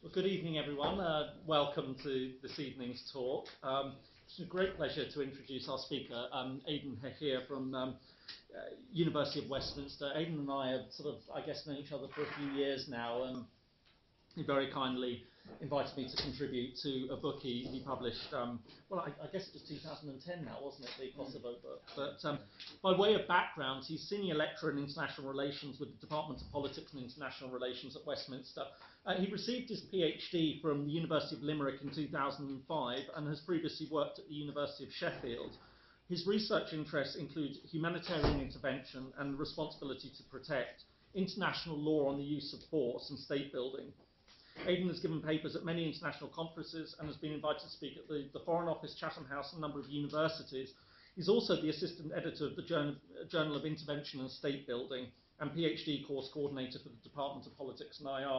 Well, good evening, everyone. Welcome to this evening's talk. It's a great pleasure to introduce our speaker, Aidan Hehir from University of Westminster. Aidan and I have known each other for a few years now. He very kindly invited me to contribute to a book he published. I guess it was 2010 now, wasn't it, the Kosovo book? But by way of background, he's senior lecturer in international relations with the Department of Politics and International Relations at Westminster. He received his PhD from the University of Limerick in 2005 and has previously worked at the University of Sheffield. His research interests include humanitarian intervention and responsibility to protect, international law on the use of force, and state building. Aidan has given papers at many international conferences and has been invited to speak at the Foreign Office, Chatham House, and a number of universities. He's also the assistant editor of the Journal of Intervention and State Building and PhD course coordinator for the Department of Politics and IR.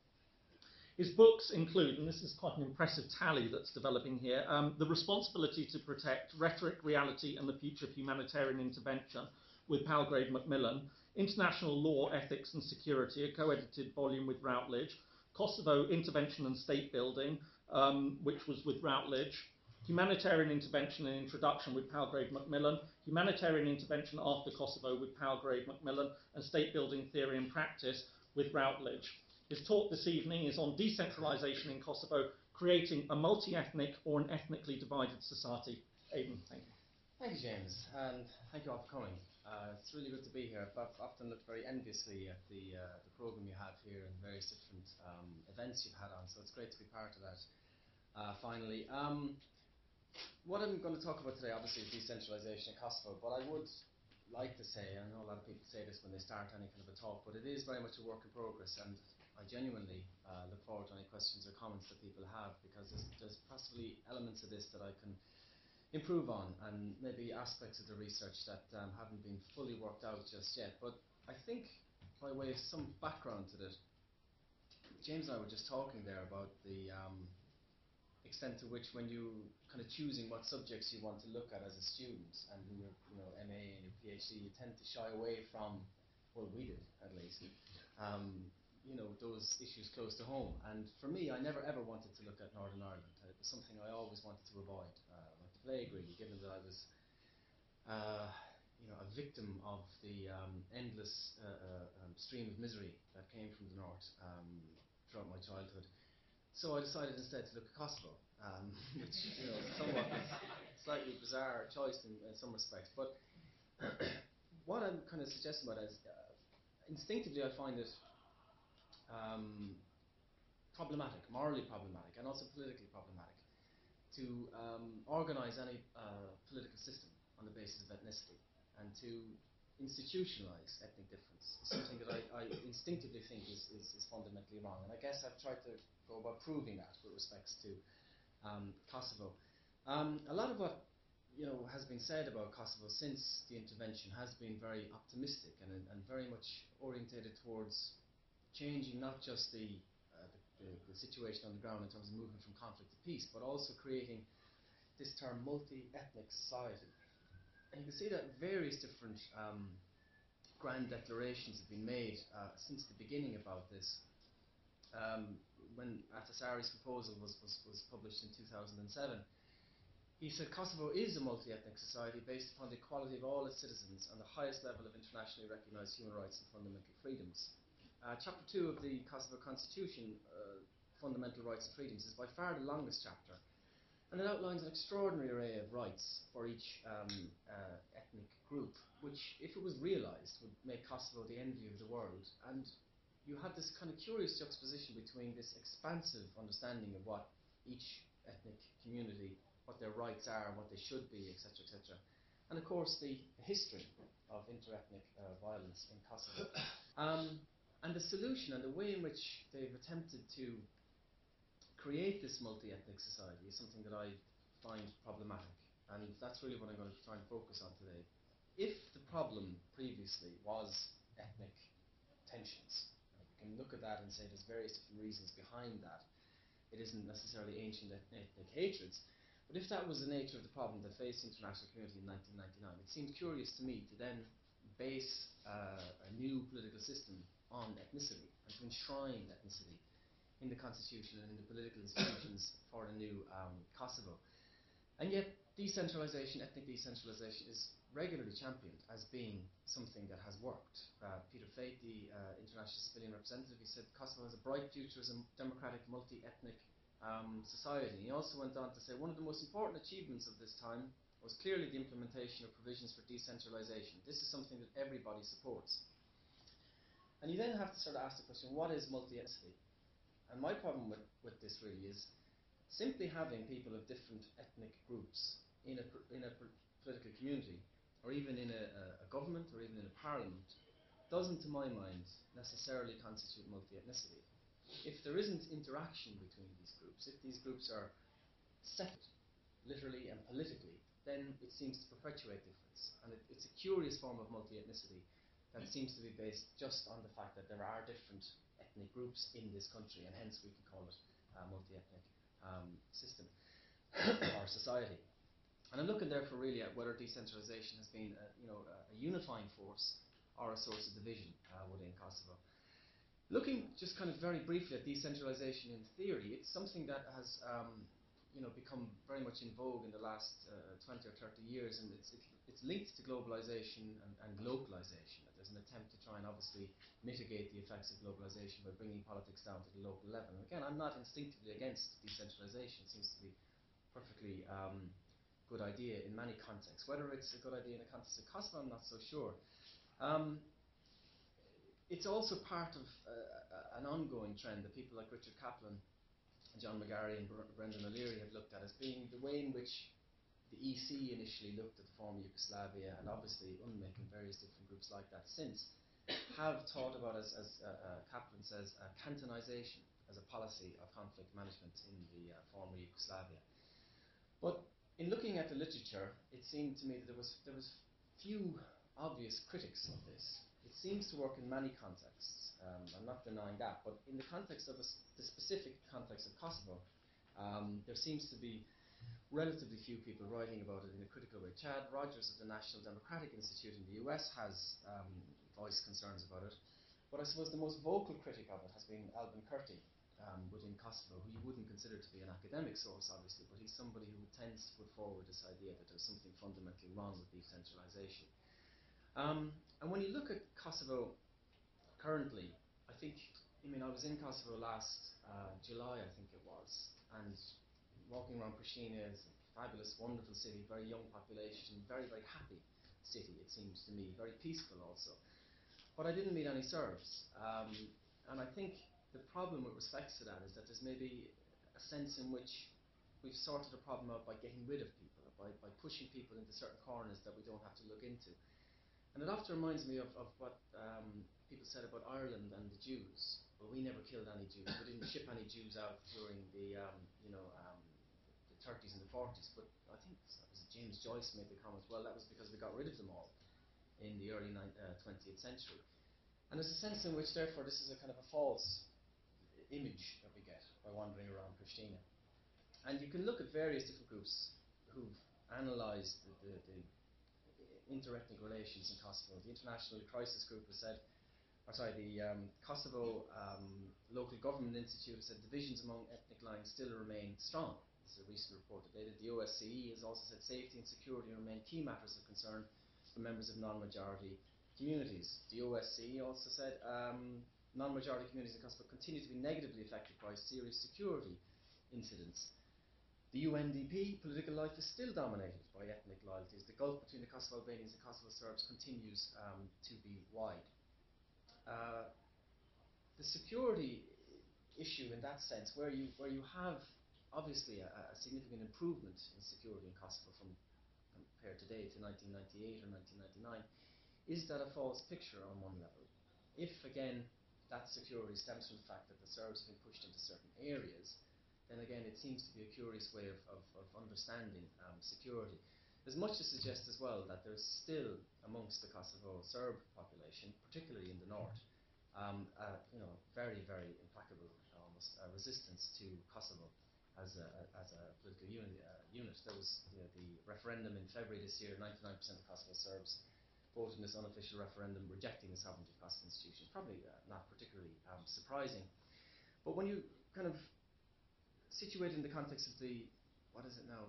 His books include, and this is quite an impressive tally that's developing here, The Responsibility to Protect, Rhetoric, Reality, and the Future of Humanitarian Intervention with Palgrave Macmillan, International Law, Ethics and Security, a co-edited volume with Routledge, Kosovo, Intervention and State Building, which was with Routledge, Humanitarian Intervention and Introduction with Palgrave Macmillan, Humanitarian Intervention after Kosovo with Palgrave Macmillan, and State Building Theory and Practice with Routledge. His talk this evening is on decentralization in Kosovo, creating a multi-ethnic or an ethnically divided society. Aidan, thank you. Thank you, James, and thank you all for coming. It's really good to be here. I've often looked very enviously at the program you have here and various different events you've had on, so it's great to be part of that. Finally, what I'm going to talk about today, obviously, is decentralization in Kosovo, but I would like to say, I know a lot of people say this when they start any kind of a talk, but it is very much a work in progress, and I genuinely look forward to any questions or comments that people have, because there's possibly elements of this that I can improve on, and maybe aspects of the research that haven't been fully worked out just yet. But I think, by way of some background to this, James and I were just talking there about the extent to which, when you kind of choosing what subjects you want to look at as a student, and in your MA and your PhD, you tend to shy away from, well, we did at least, those issues close to home. And for me, I never ever wanted to look at Northern Ireland. It was something I always wanted to avoid. Plague, really, given that I was a victim of the endless stream of misery that came from the north throughout my childhood. So I decided instead to look at Kosovo, which is somewhat slightly bizarre choice in some respects. But what I'm kind of suggesting about it is, instinctively I find it problematic, morally problematic, and also politically problematic, to organise any political system on the basis of ethnicity, and to institutionalise ethnic difference is something that I instinctively think is fundamentally wrong. And I guess I've tried to go about proving that with respects to Kosovo. A lot of what has been said about Kosovo since the intervention has been very optimistic and very much orientated towards changing not just the situation on the ground in terms of moving from conflict to peace, but also creating this term multi-ethnic society. And you can see that various different grand declarations have been made since the beginning about this. When Ahtisaari's proposal was published in 2007, he said Kosovo is a multi-ethnic society based upon the equality of all its citizens and the highest level of internationally recognised human rights and fundamental freedoms. Chapter 2 of the Kosovo Constitution, Fundamental Rights and Freedoms, is by far the longest chapter, and it outlines an extraordinary array of rights for each ethnic group, which, if it was realised, would make Kosovo the envy of the world. And you have this kind of curious juxtaposition between this expansive understanding of what each ethnic community, what their rights are, what they should be, etc., etc., and of course the history of interethnic violence in Kosovo. And the solution and the way in which they've attempted to create this multi-ethnic society is something that I find problematic, and that's really what I'm going to try and focus on today. If the problem previously was ethnic tensions, we can look at that and say there's various different reasons behind that. It isn't necessarily ancient ethnic hatreds, but if that was the nature of the problem that faced the international community in 1999, it seemed curious to me to then base a new political system on ethnicity and to enshrine ethnicity in the constitution and in the political institutions for the new Kosovo. And yet, decentralization, ethnic decentralization, is regularly championed as being something that has worked. Peter Fate, the International Civilian Representative, he said Kosovo has a bright future as a democratic, multi-ethnic society. He also went on to say one of the most important achievements of this time was clearly the implementation of provisions for decentralization. This is something that everybody supports. And you then have to sort of ask the question, what is multi-ethnicity? And my problem with this really is simply having people of different ethnic groups in a political community, or even in a government, or even in a parliament, doesn't, to my mind, necessarily constitute multi-ethnicity. If there isn't interaction between these groups, if these groups are separate, literally and politically, then it seems to perpetuate difference. And it's a curious form of multi-ethnicity that seems to be based just on the fact that there are different ethnic groups in this country, and hence we can call it a multi-ethnic system or society. And I'm looking therefore really at whether decentralization has been a unifying force or a source of division within Kosovo. Looking just kind of very briefly at decentralization in theory, it's something that has become very much in vogue in the last 20 or 30 years, and it's linked to globalization and localization. There's an attempt to try and obviously mitigate the effects of globalization by bringing politics down to the local level. And again, I'm not instinctively against decentralization. It seems to be perfectly good idea in many contexts. Whether it's a good idea in the context of Kosovo, I'm not so sure. It's also part of an ongoing trend that people like Richard Kaplan, John McGarry and Brendan O'Leary have looked at as being the way in which the EC initially looked at the former Yugoslavia, and obviously UNMIK and various different groups like that since, have thought about, as Kaplan says, cantonization as a policy of conflict management in the former Yugoslavia. But in looking at the literature, it seemed to me that there was few obvious critics of this. It seems to work in many contexts. I'm not denying that, but in the context of the specific context of Kosovo, there seems to be relatively few people writing about it in a critical way. Chad Rogers of the National Democratic Institute in the US has voiced concerns about it, but I suppose the most vocal critic of it has been Albin Kurti within Kosovo, who you wouldn't consider to be an academic source, obviously, but he's somebody who tends to put forward this idea that there's something fundamentally wrong with decentralization. And when you look at Kosovo currently, I was in Kosovo last July, I think it was, and walking around Pristina is a fabulous, wonderful city, very young population, very, very happy city, it seems to me, very peaceful also. But I didn't meet any Serbs, and I think the problem with respect to that is that there's maybe a sense in which we've sorted the problem out by getting rid of people, by pushing people into certain corners that we don't have to look into. And it often reminds me of what people said about Ireland and the Jews. Well, we never killed any Jews. We didn't ship any Jews out during the 30s and the 40s. But I think that was James Joyce made the comment, well, that was because we got rid of them all in the early 20th century. And there's a sense in which, therefore, this is a kind of a false image that we get by wandering around Pristina. And you can look at various different groups who've analysed the inter-ethnic relations in Kosovo. The International Crisis Group has said, the Kosovo Local Government Institute has said divisions among ethnic lines still remain strong. This is a recent report that they did. The OSCE has also said safety and security remain key matters of concern for members of non-majority communities. The OSCE also said non-majority communities in Kosovo continue to be negatively affected by serious security incidents. The UNDP political life is still dominated by ethnic loyalties. The gulf between the Kosovo Albanians and Kosovo Serbs continues to be wide. The security issue in that sense, where you have obviously a significant improvement in security in Kosovo compared today to 1998 or 1999, is that a false picture on one level? If again that security stems from the fact that the Serbs have been pushed into certain areas, then again it seems to be a curious way of understanding security. There's much to suggest as well that there's still amongst the Kosovo Serb population, particularly in the north, very, very implacable, almost resistance to Kosovo as a political unit. There was the referendum in February this year. 99% of Kosovo Serbs voted in this unofficial referendum rejecting the sovereignty of Kosovo institutions. Probably not particularly surprising. But when you kind of situated in the context of the, what is it now,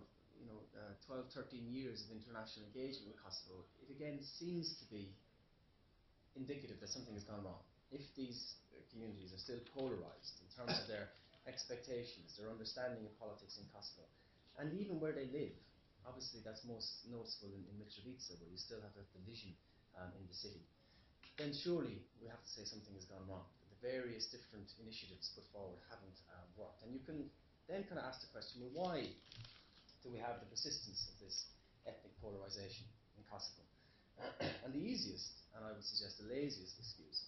12, 13 years of international engagement with Kosovo, it again seems to be indicative that something has gone wrong. If these communities are still polarised in terms of their expectations, their understanding of politics in Kosovo, and even where they live, obviously that's most noticeable in Mitrovica, where you still have that division in the city, then surely we have to say something has gone wrong. The various different initiatives put forward haven't worked. And you can then kind of ask the question, well, why do we have the persistence of this ethnic polarisation in Kosovo? And the easiest, and I would suggest the laziest excuse,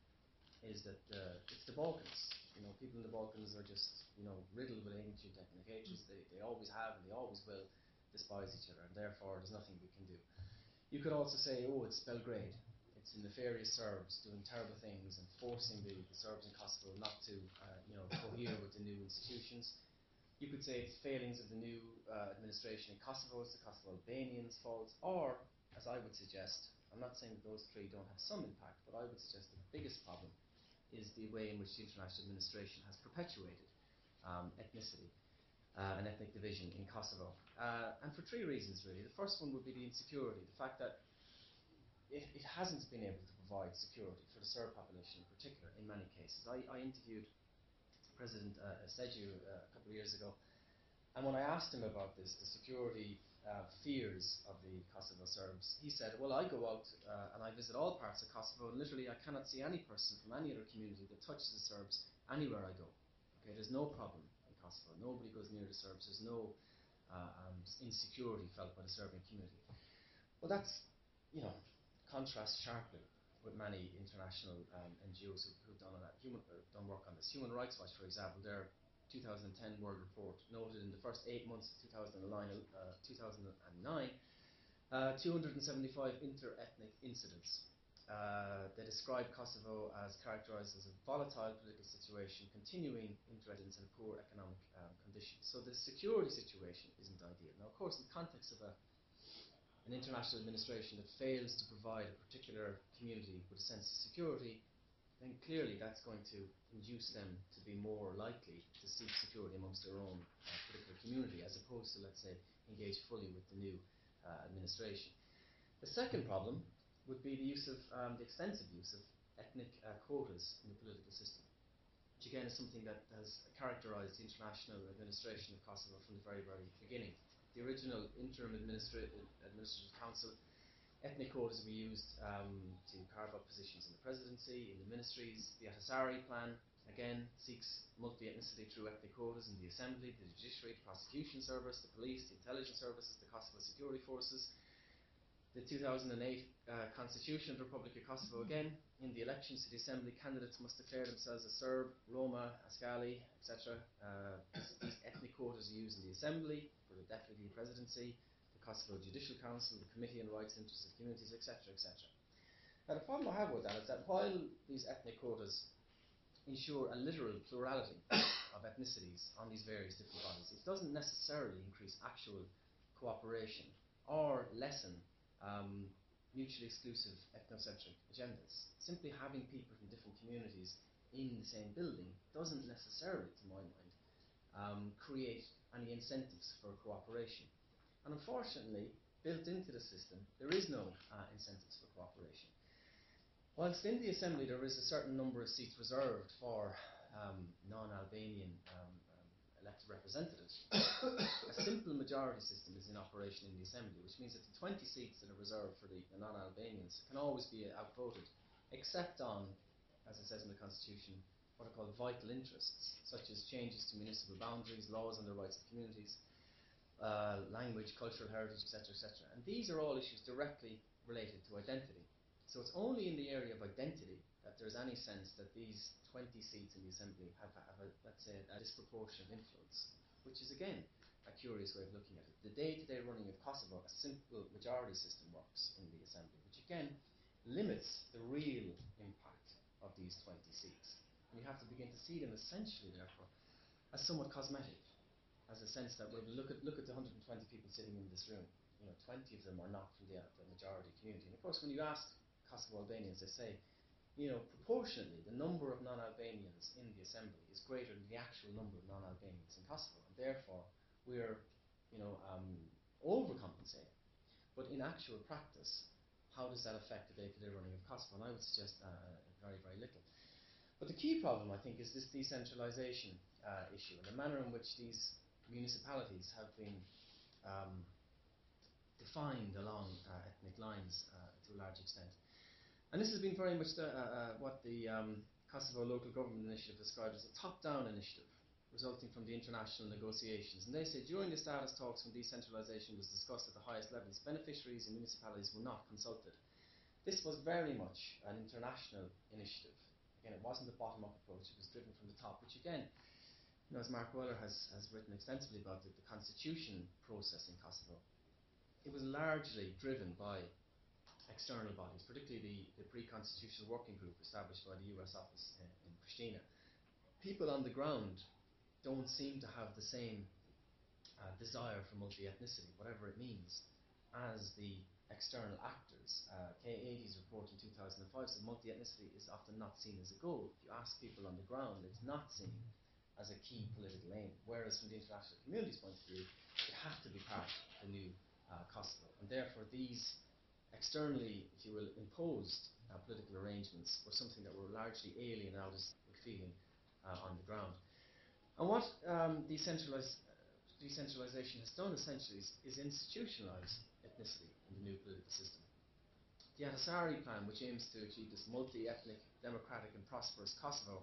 is that it's the Balkans. People in the Balkans are just, riddled with ancient ethnic hatreds. They always have and they always will despise each other, and therefore there's nothing we can do. You could also say, oh, it's Belgrade. It's the nefarious Serbs doing terrible things and forcing the Serbs in Kosovo not to, cohere with the new institutions. You could say it's failings of the new administration in Kosovo, it's the Kosovo Albanians' fault, or, as I would suggest, I'm not saying that those three don't have some impact, but I would suggest the biggest problem is the way in which the international administration has perpetuated ethnicity and ethnic division in Kosovo. And for three reasons, really. The first one would be the insecurity, the fact that it hasn't been able to provide security for the Serb population in particular in many cases. I interviewed President Seju a couple of years ago, and when I asked him about this, the security fears of the Kosovo Serbs, he said, well, I go out and I visit all parts of Kosovo, and literally I cannot see any person from any other community that touches the Serbs anywhere I go. Okay, there's no problem in Kosovo. Nobody goes near the Serbs. There's no insecurity felt by the Serbian community. Well, that's, contrasts sharply with many international NGOs who've done work on this. Human Rights Watch, for example, their 2010 World Report noted in the first 8 months of 2009, 275 inter-ethnic incidents. They describe Kosovo as characterised as a volatile political situation, continuing inter-ethnic and poor economic conditions. So the security situation isn't ideal. Now, of course, in the context of an international administration that fails to provide a particular community with a sense of security, then clearly that's going to induce them to be more likely to seek security amongst their own particular community, as opposed to, let's say, engage fully with the new administration. The second problem would be the use of the extensive use of ethnic quotas in the political system, which again is something that has characterised the international administration of Kosovo from the very, very beginning. The original interim administrative council, ethnic quotas were used to carve up positions in the presidency, in the ministries. The Ahtisaari plan, again, seeks multi-ethnicity through ethnic quotas in the assembly, the judiciary, the prosecution service, the police, the intelligence services, the Kosovo security forces. The 2008 Constitution of the Republic of Kosovo, again, in the elections to the assembly, candidates must declare themselves as Serb, Roma, Ascali, etc. These ethnic quotas are used in the assembly, for the deputy presidency, the Kosovo Judicial Council, the Committee on Rights and Interests of Communities, etc., etc. Now, the problem I have with that is that while these ethnic quotas ensure a literal plurality of ethnicities on these various different bodies, it doesn't necessarily increase actual cooperation or lessen mutually exclusive ethnocentric agendas. Simply having people from different communities in the same building doesn't necessarily, to my mind, create any incentives for cooperation. And unfortunately, built into the system, there is no incentives for cooperation. Whilst in the Assembly there is a certain number of seats reserved for non-Albanian elected representatives, a simple majority system is in operation in the Assembly, which means that the 20 seats that are reserved for the non-Albanians can always be outvoted, except on, as it says in the Constitution, what are called vital interests, such as changes to municipal boundaries, laws on the rights of communities, language, cultural heritage, etc., etc. And these are all issues directly related to identity. So it's only in the area of identity that there's any sense that these 20 seats in the Assembly have let's say, a disproportionate influence, which is, again, a curious way of looking at it. The day-to-day running of Kosovo, a simple majority system works in the Assembly, which, again, limits the real impact of these 20 seats. And you have to begin to see them, essentially, therefore, as somewhat cosmetic, as a sense that, well, look at the 120 people sitting in this room. 20 of them are not from the majority community. And, of course, when you ask Kosovo Albanians, they say, proportionately, the number of non-Albanians in the assembly is greater than the actual number of non-Albanians in Kosovo, and therefore we're, overcompensating. But in actual practice, how does that affect the day-to-day running of Kosovo? And I would suggest very, very little. But the key problem, I think, is this decentralisation issue and the manner in which these municipalities have been defined along ethnic lines to a large extent. And this has been very much what the Kosovo Local Government Initiative described as a top-down initiative, resulting from the international negotiations. And they say during the status talks when decentralisation was discussed at the highest levels, beneficiaries and municipalities were not consulted. This was very much an international initiative. Again, it wasn't a bottom-up approach, it was driven from the top, which again, as Mark Weller has written extensively about the constitution process in Kosovo, it was largely driven by external bodies, particularly the pre-constitutional working group established by the US office in Pristina. People on the ground don't seem to have the same desire for multi-ethnicity, whatever it means, as the external actors. K80's report in 2005 said multi-ethnicity is often not seen as a goal. If you ask people on the ground, it's not seen as a key political aim, whereas from the international community's point of view, it had to be part of the new Kosovo. And therefore these externally, if you will, imposed political arrangements were something that were largely alien out as a feeling on the ground. And what decentralisation has done essentially is institutionalise ethnicity in the new political system. The Ahtisaari plan, which aims to achieve this multi-ethnic, democratic and prosperous Kosovo,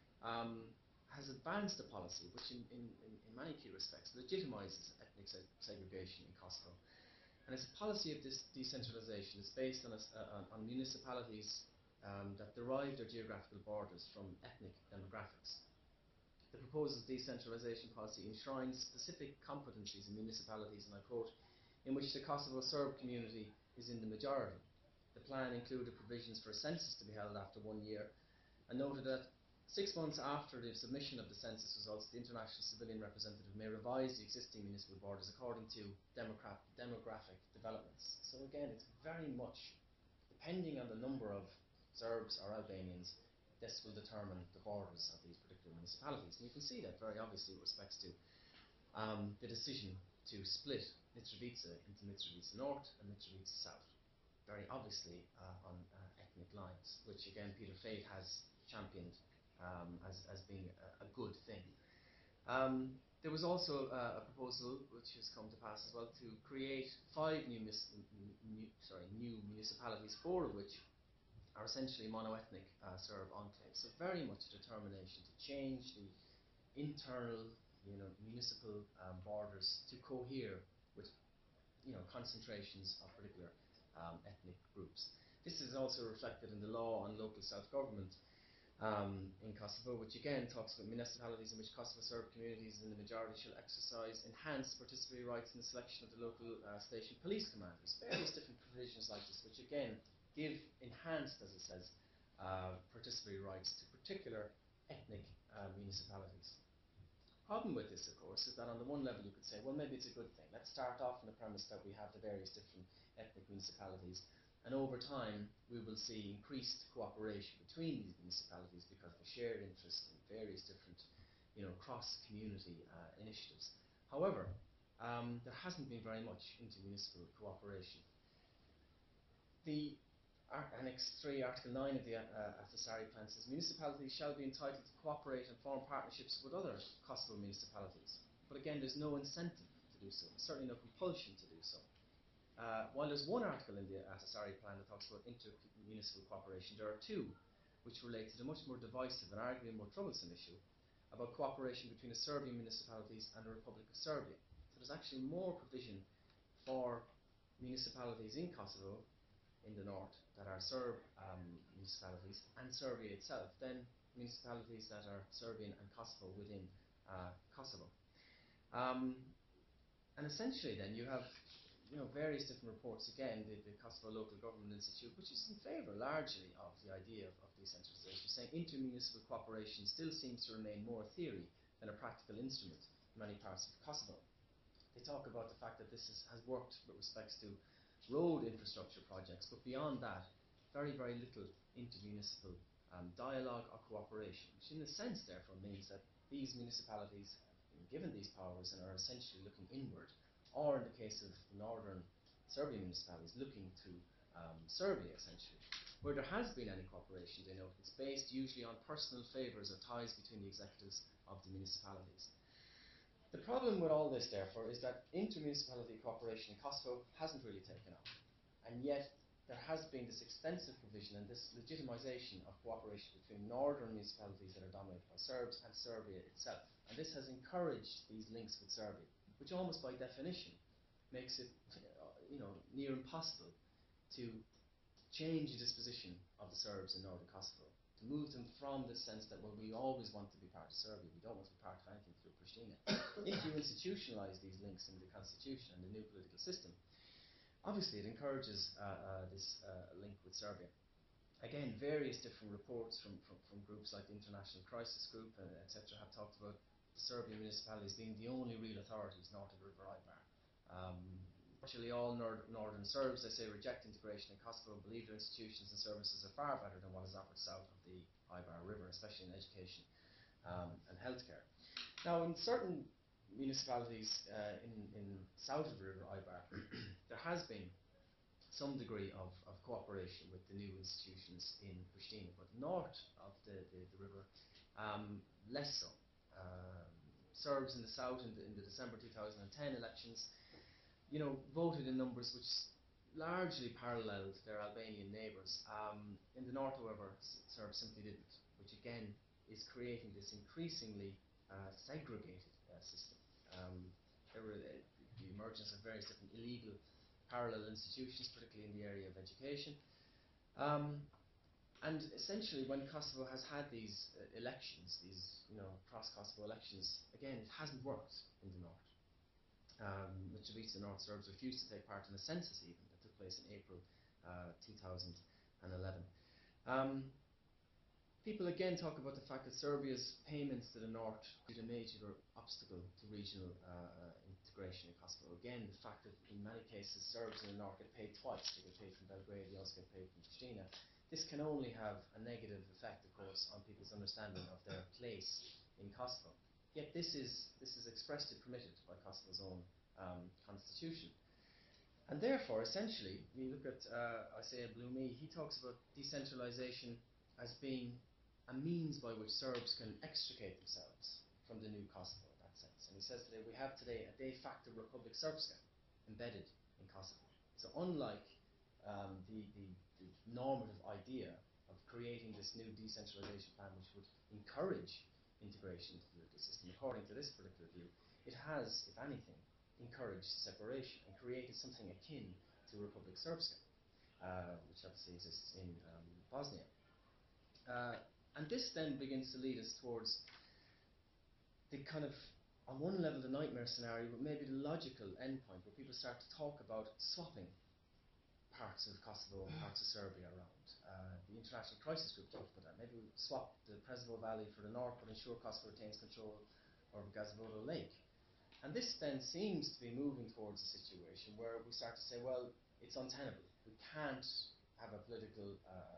has advanced a policy which in many key respects legitimises ethnic segregation in Kosovo. And it's a policy of this decentralisation. It's based on municipalities that derive their geographical borders from ethnic demographics. The proposed decentralisation policy enshrines specific competencies in municipalities, and I quote, in which the Kosovo Serb community is in the majority. The plan included provisions for a census to be held after 1 year, and noted that 6 months after the submission of the census results, the international civilian representative may revise the existing municipal borders according to demographic developments. So again, it's very much depending on the number of Serbs or Albanians, this will determine the borders of these particular municipalities. And you can see that very obviously with respect to the decision to split Mitrovica into Mitrovica North and Mitrovica South, very obviously on ethnic lines, which again Peter Fate has championed as being a good thing. There was also a proposal which has come to pass as well to create 5 new municipalities, 4 of which are essentially mono-ethnic Serb enclaves. So very much a determination to change the internal, municipal borders to cohere with, concentrations of particular ethnic groups. This is also reflected in the law on local self-government in Kosovo, which again talks about municipalities in which Kosovo Serb communities in the majority shall exercise enhanced participatory rights in the selection of the local station police commanders. Various different provisions like this, which again give enhanced, as it says, participatory rights to particular ethnic municipalities. The problem with this, of course, is that on the one level you could say, well, maybe it's a good thing. Let's start off on the premise that we have the various different ethnic municipalities, and over time we will see increased cooperation between these municipalities because of a shared interest in various different, cross-community initiatives. However, there hasn't been very much intermunicipal cooperation. The Annex 3, Article 9 of the Ahtisaari plan says municipalities shall be entitled to cooperate and form partnerships with other Kosovo municipalities. But again, there's no incentive to do so, certainly no compulsion to do so. While there's one article in the Ahtisaari plan that talks about intermunicipal cooperation, there are 2 which relate to the much more divisive and arguably more troublesome issue about cooperation between the Serbian municipalities and the Republic of Serbia. So there's actually more provision for municipalities in Kosovo in the north that are Serb municipalities and Serbia itself than municipalities that are Serbian and Kosovo within Kosovo. And essentially then you have various different reports, again, the Kosovo Local Government Institute, which is in favour largely of the idea of decentralisation, saying intermunicipal cooperation still seems to remain more a theory than a practical instrument in many parts of Kosovo. They talk about the fact that this has worked with respects to road infrastructure projects, but beyond that, very, very little intermunicipal dialogue or cooperation, which in a sense therefore means that these municipalities have been given these powers and are essentially looking inward, or in the case of the northern Serbian municipalities, looking to Serbia essentially. Where there has been any cooperation, they note, it's based usually on personal favours or ties between the executives of the municipalities. The problem with all this, therefore, is that inter-municipality cooperation in Kosovo hasn't really taken off, and yet there has been this extensive provision and this legitimisation of cooperation between northern municipalities that are dominated by Serbs and Serbia itself. And this has encouraged these links with Serbia, which almost by definition makes it near impossible to change the disposition of the Serbs in northern Kosovo, to move them from the sense that, well, we always want to be part of Serbia, we don't want to be part of anything through Pristina. If you institutionalise these links in the constitution and the new political system, obviously it encourages this link with Serbia. Again, various different reports from groups like the International Crisis Group, etc., have talked about the Serbian municipalities being the only real authorities north of the River Ibar. Virtually all northern Serbs, they say, reject integration in Kosovo and believe their institutions and services are far better than what is offered south of the Ibar River, especially in education and healthcare. Now, in certain municipalities in south of the River Ibar, there has been some degree of cooperation with the new institutions in Pristina, but north of the river, less so. Serbs in the south in the December 2010 elections, voted in numbers which largely paralleled their Albanian neighbours. In the north, however, Serbs simply didn't, which again is creating this increasingly segregated system. There were the emergence of various different illegal parallel institutions, particularly in the area of education. And essentially, when Kosovo has had these elections, these cross-Kosovo elections, again, it hasn't worked in the north. Mitrovica North Serbs refused to take part in a census even that took place in April 2011. People again talk about the fact that Serbia's payments to the north is a major obstacle to regional integration in Kosovo. Again, the fact that in many cases Serbs in the north get paid twice. They get paid from Belgrade, they also get paid from Pristina. This can only have a negative effect, of course, on people's understanding of their place in Kosovo. Yet this is expressly permitted by Kosovo's own constitution. And therefore, essentially, when you look at Isaiah Blumi, he talks about decentralization as being a means by which Serbs can extricate themselves from the new Kosovo in that sense. And he says today, we have today a de facto Republic Srpska embedded in Kosovo. So unlike the normative idea of creating this new decentralization plan which would encourage integration into the political system, according to this particular view, it has, if anything, encouraged separation and created something akin to Republic Srpska, which obviously exists in Bosnia. And this then begins to lead us towards the kind of, on one level, the nightmare scenario, but maybe the logical endpoint where people start to talk about swapping parts of Kosovo and parts of Serbia around. The International Crisis Group talked about that. Maybe we swap the Presevo Valley for the north, but ensure Kosovo retains control over Gazivodo Lake. And this then seems to be moving towards a situation where we start to say, well, it's untenable. We can't have a political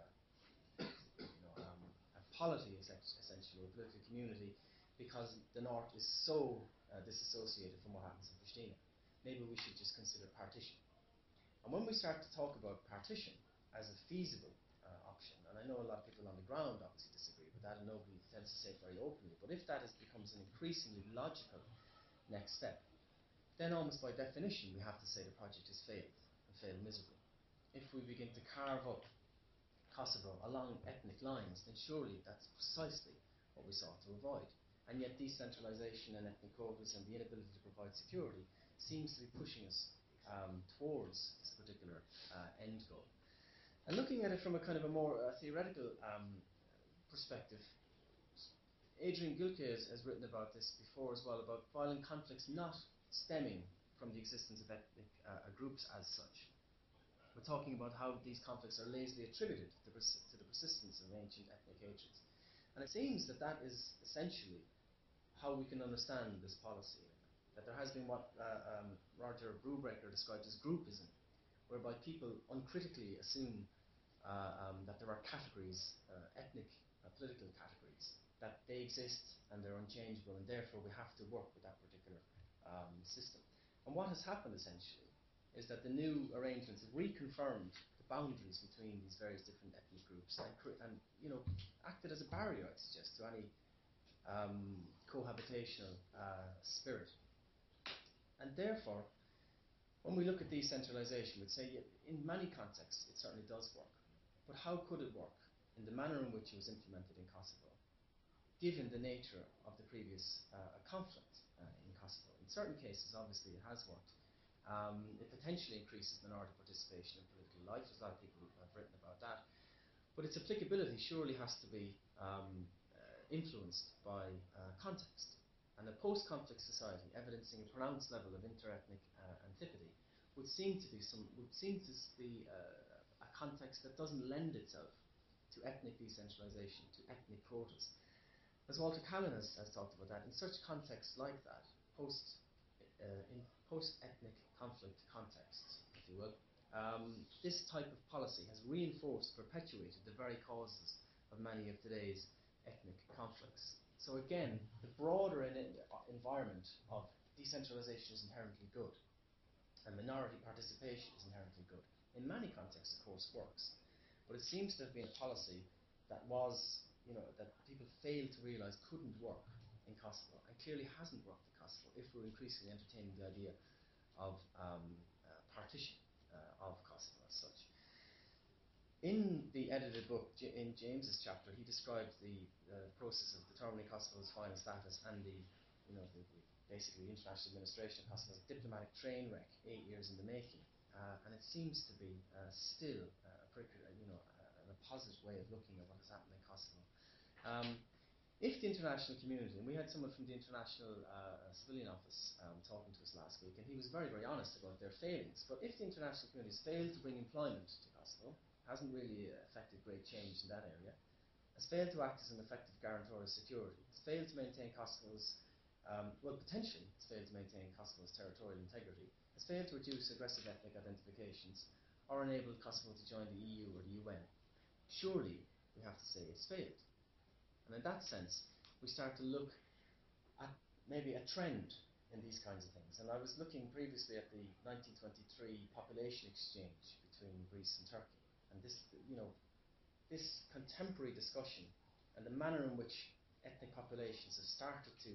a polity, essentially, a political community, because the north is so disassociated from what happens in Pristina. Maybe we should just consider partition. And when we start to talk about partition as a feasible option, and I know a lot of people on the ground obviously disagree with that, and nobody tends to say it very openly, but if that becomes an increasingly logical next step, then almost by definition we have to say the project has failed, and failed miserably. If we begin to carve up Kosovo along ethnic lines, then surely that's precisely what we sought to avoid. And yet decentralization and ethnic quotas and the inability to provide security seems to be pushing us towards this particular end goal. And looking at it from a kind of a more theoretical perspective, Adrian Gülke has written about this before as well, about violent conflicts not stemming from the existence of ethnic groups as such. We're talking about how these conflicts are lazily attributed to the persistence of ancient ethnic hatreds. And it seems that that is essentially how we can understand this policy. That there has been what Roger Brubaker described as groupism, whereby people uncritically assume that there are categories, ethnic political categories, that they exist and they're unchangeable, and therefore we have to work with that particular system. And what has happened essentially is that the new arrangements have reconfirmed the boundaries between these various different ethnic groups and acted as a barrier, I suggest, to any cohabitational spirit. And therefore, when we look at decentralization, we'd say in many contexts it certainly does work. But how could it work in the manner in which it was implemented in Kosovo, given the nature of the previous conflict in Kosovo? In certain cases, obviously, it has worked. It potentially increases minority participation in political life. There's a lot of people who have written about that. But its applicability surely has to be influenced by context. And a post-conflict society, evidencing a pronounced level of inter-ethnic antipathy, would seem to be a context that doesn't lend itself to ethnic decentralization, to ethnic quotas. As Walter Callan has talked about that, in such contexts like that, in post-ethnic conflict contexts, if you will, this type of policy has reinforced, perpetuated the very causes of many of today's ethnic conflicts. So again, the broader environment of decentralization is inherently good, and minority participation is inherently good. In many contexts, of course, works, but it seems to have been a policy that that people failed to realise couldn't work in Kosovo, and clearly hasn't worked in Kosovo if we're increasingly entertaining the idea of partition of Kosovo as such. In the edited book, in James's chapter, he describes the process of determining Kosovo's final status and basically the international administration of Kosovo as a diplomatic train wreck, 8 years in the making. And it seems to be still a positive way of looking at what has happened in Kosovo. If the international community, and we had someone from the International Civilian Office talking to us last week, and he was very, very honest about their failings, but if the international community has failed to bring employment to Kosovo, hasn't really affected great change in that area, has failed to act as an effective guarantor of security, has failed to maintain Kosovo's, potentially has failed to maintain Kosovo's territorial integrity, has failed to reduce aggressive ethnic identifications, or enabled Kosovo to join the EU or the UN, surely we have to say it's failed. And in that sense, we start to look at maybe a trend in these kinds of things. And I was looking previously at the 1923 population exchange between Greece and Turkey. And this contemporary discussion and the manner in which ethnic populations have started to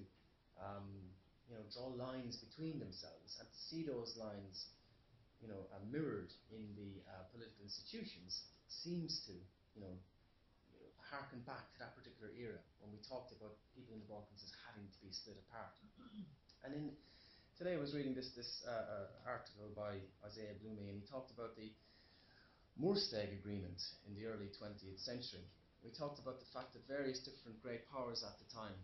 draw lines between themselves, and to see those lines mirrored in the political institutions seems to harken back to that particular era when we talked about people in the Balkans as having to be split apart. And today I was reading this article by Isaiah Blumey, and he talked about the Moorsteg Agreement in the early 20th century. We talked about the fact that various different great powers at the time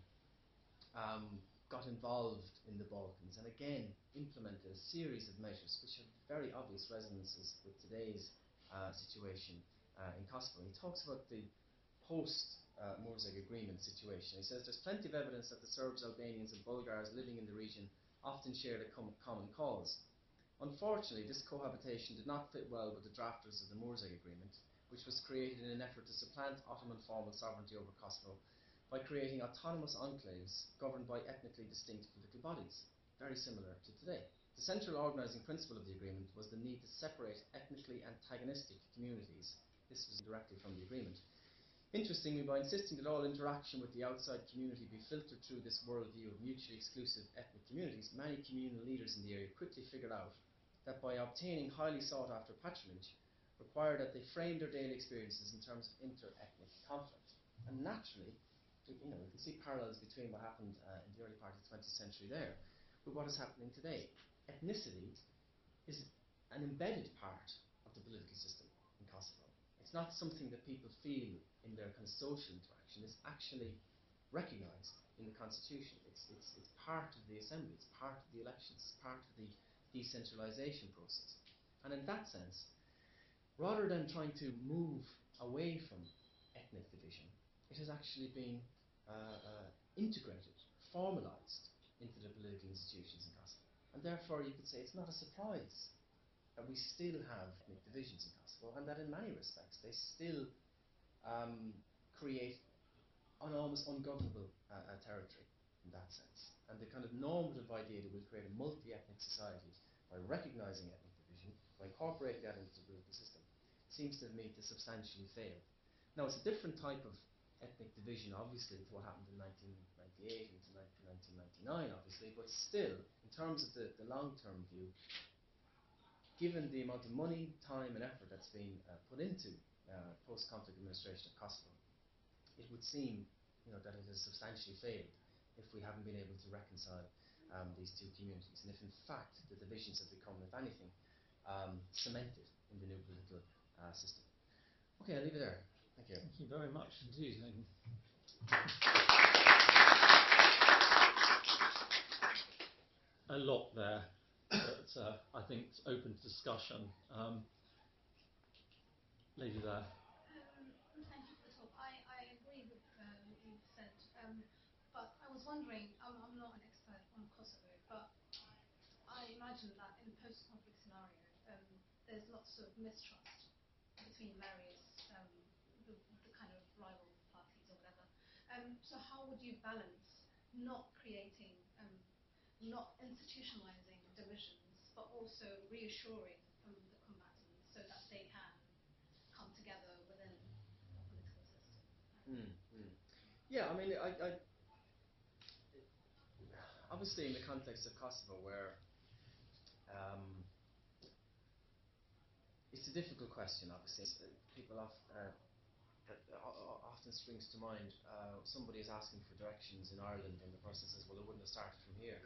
got involved in the Balkans, and again implemented a series of measures which have very obvious resonances with today's situation in Kosovo. He talks about the post-Moorsteg Agreement situation. He says there's plenty of evidence that the Serbs, Albanians and Bulgars living in the region often shared a common cause. Unfortunately, this cohabitation did not fit well with the drafters of the Moorsteg Agreement, which was created in an effort to supplant Ottoman formal sovereignty over Kosovo by creating autonomous enclaves governed by ethnically distinct political bodies, very similar to today. The central organising principle of the agreement was the need to separate ethnically antagonistic communities. This was directly from the agreement. Interestingly, by insisting that all interaction with the outside community be filtered through this worldview of mutually exclusive ethnic communities, many communal leaders in the area quickly figured out that by obtaining highly sought-after patronage required that they frame their daily experiences in terms of inter-ethnic conflict. And naturally, we can see parallels between what happened in the early part of the 20th century there with what is happening today. Ethnicity is an embedded part of the political system in Kosovo. It's not something that people feel in their kind of social interaction. It's actually recognised in the constitution. It's part of the assembly, it's part of the elections, it's part of the decentralisation process. And in that sense, rather than trying to move away from ethnic division, it has actually been integrated, formalised into the political institutions in Kosovo. And therefore you could say it's not a surprise that we still have ethnic divisions in Kosovo, and that in many respects they still create an almost ungovernable territory in that sense. And the kind of normative idea that we'll create a multi-ethnic society by recognising ethnic division, by incorporating that into the political system, seems to me to substantially fail. Now, it's a different type of ethnic division, obviously, to what happened in 1998 and to 1999, obviously, but still, in terms of the long-term view, given the amount of money, time and effort that's been put into post-conflict administration of Kosovo, it would seem that it has substantially failed if we haven't been able to reconcile these two communities, and if in fact the divisions have become, if anything, cemented in the new political system. Okay, I'll leave it there. Thank you. Thank you very much indeed. A lot there that I think is open to discussion. Lady there. Thank you for the talk. I agree with what you've said, but I was wondering, I'm not an expert on Kosovo, but I imagine that in a post-conflict scenario, there's lots of mistrust between various, the kind of rival parties or whatever. So how would you balance not creating, not institutionalizing divisions, but also reassuring the combatants so that they can come together within a political system? Yeah, I mean, I obviously in the context of Kosovo, where it's a difficult question. Obviously, people often springs to mind. Somebody is asking for directions in Ireland, and the person says, "Well, it wouldn't have started from here."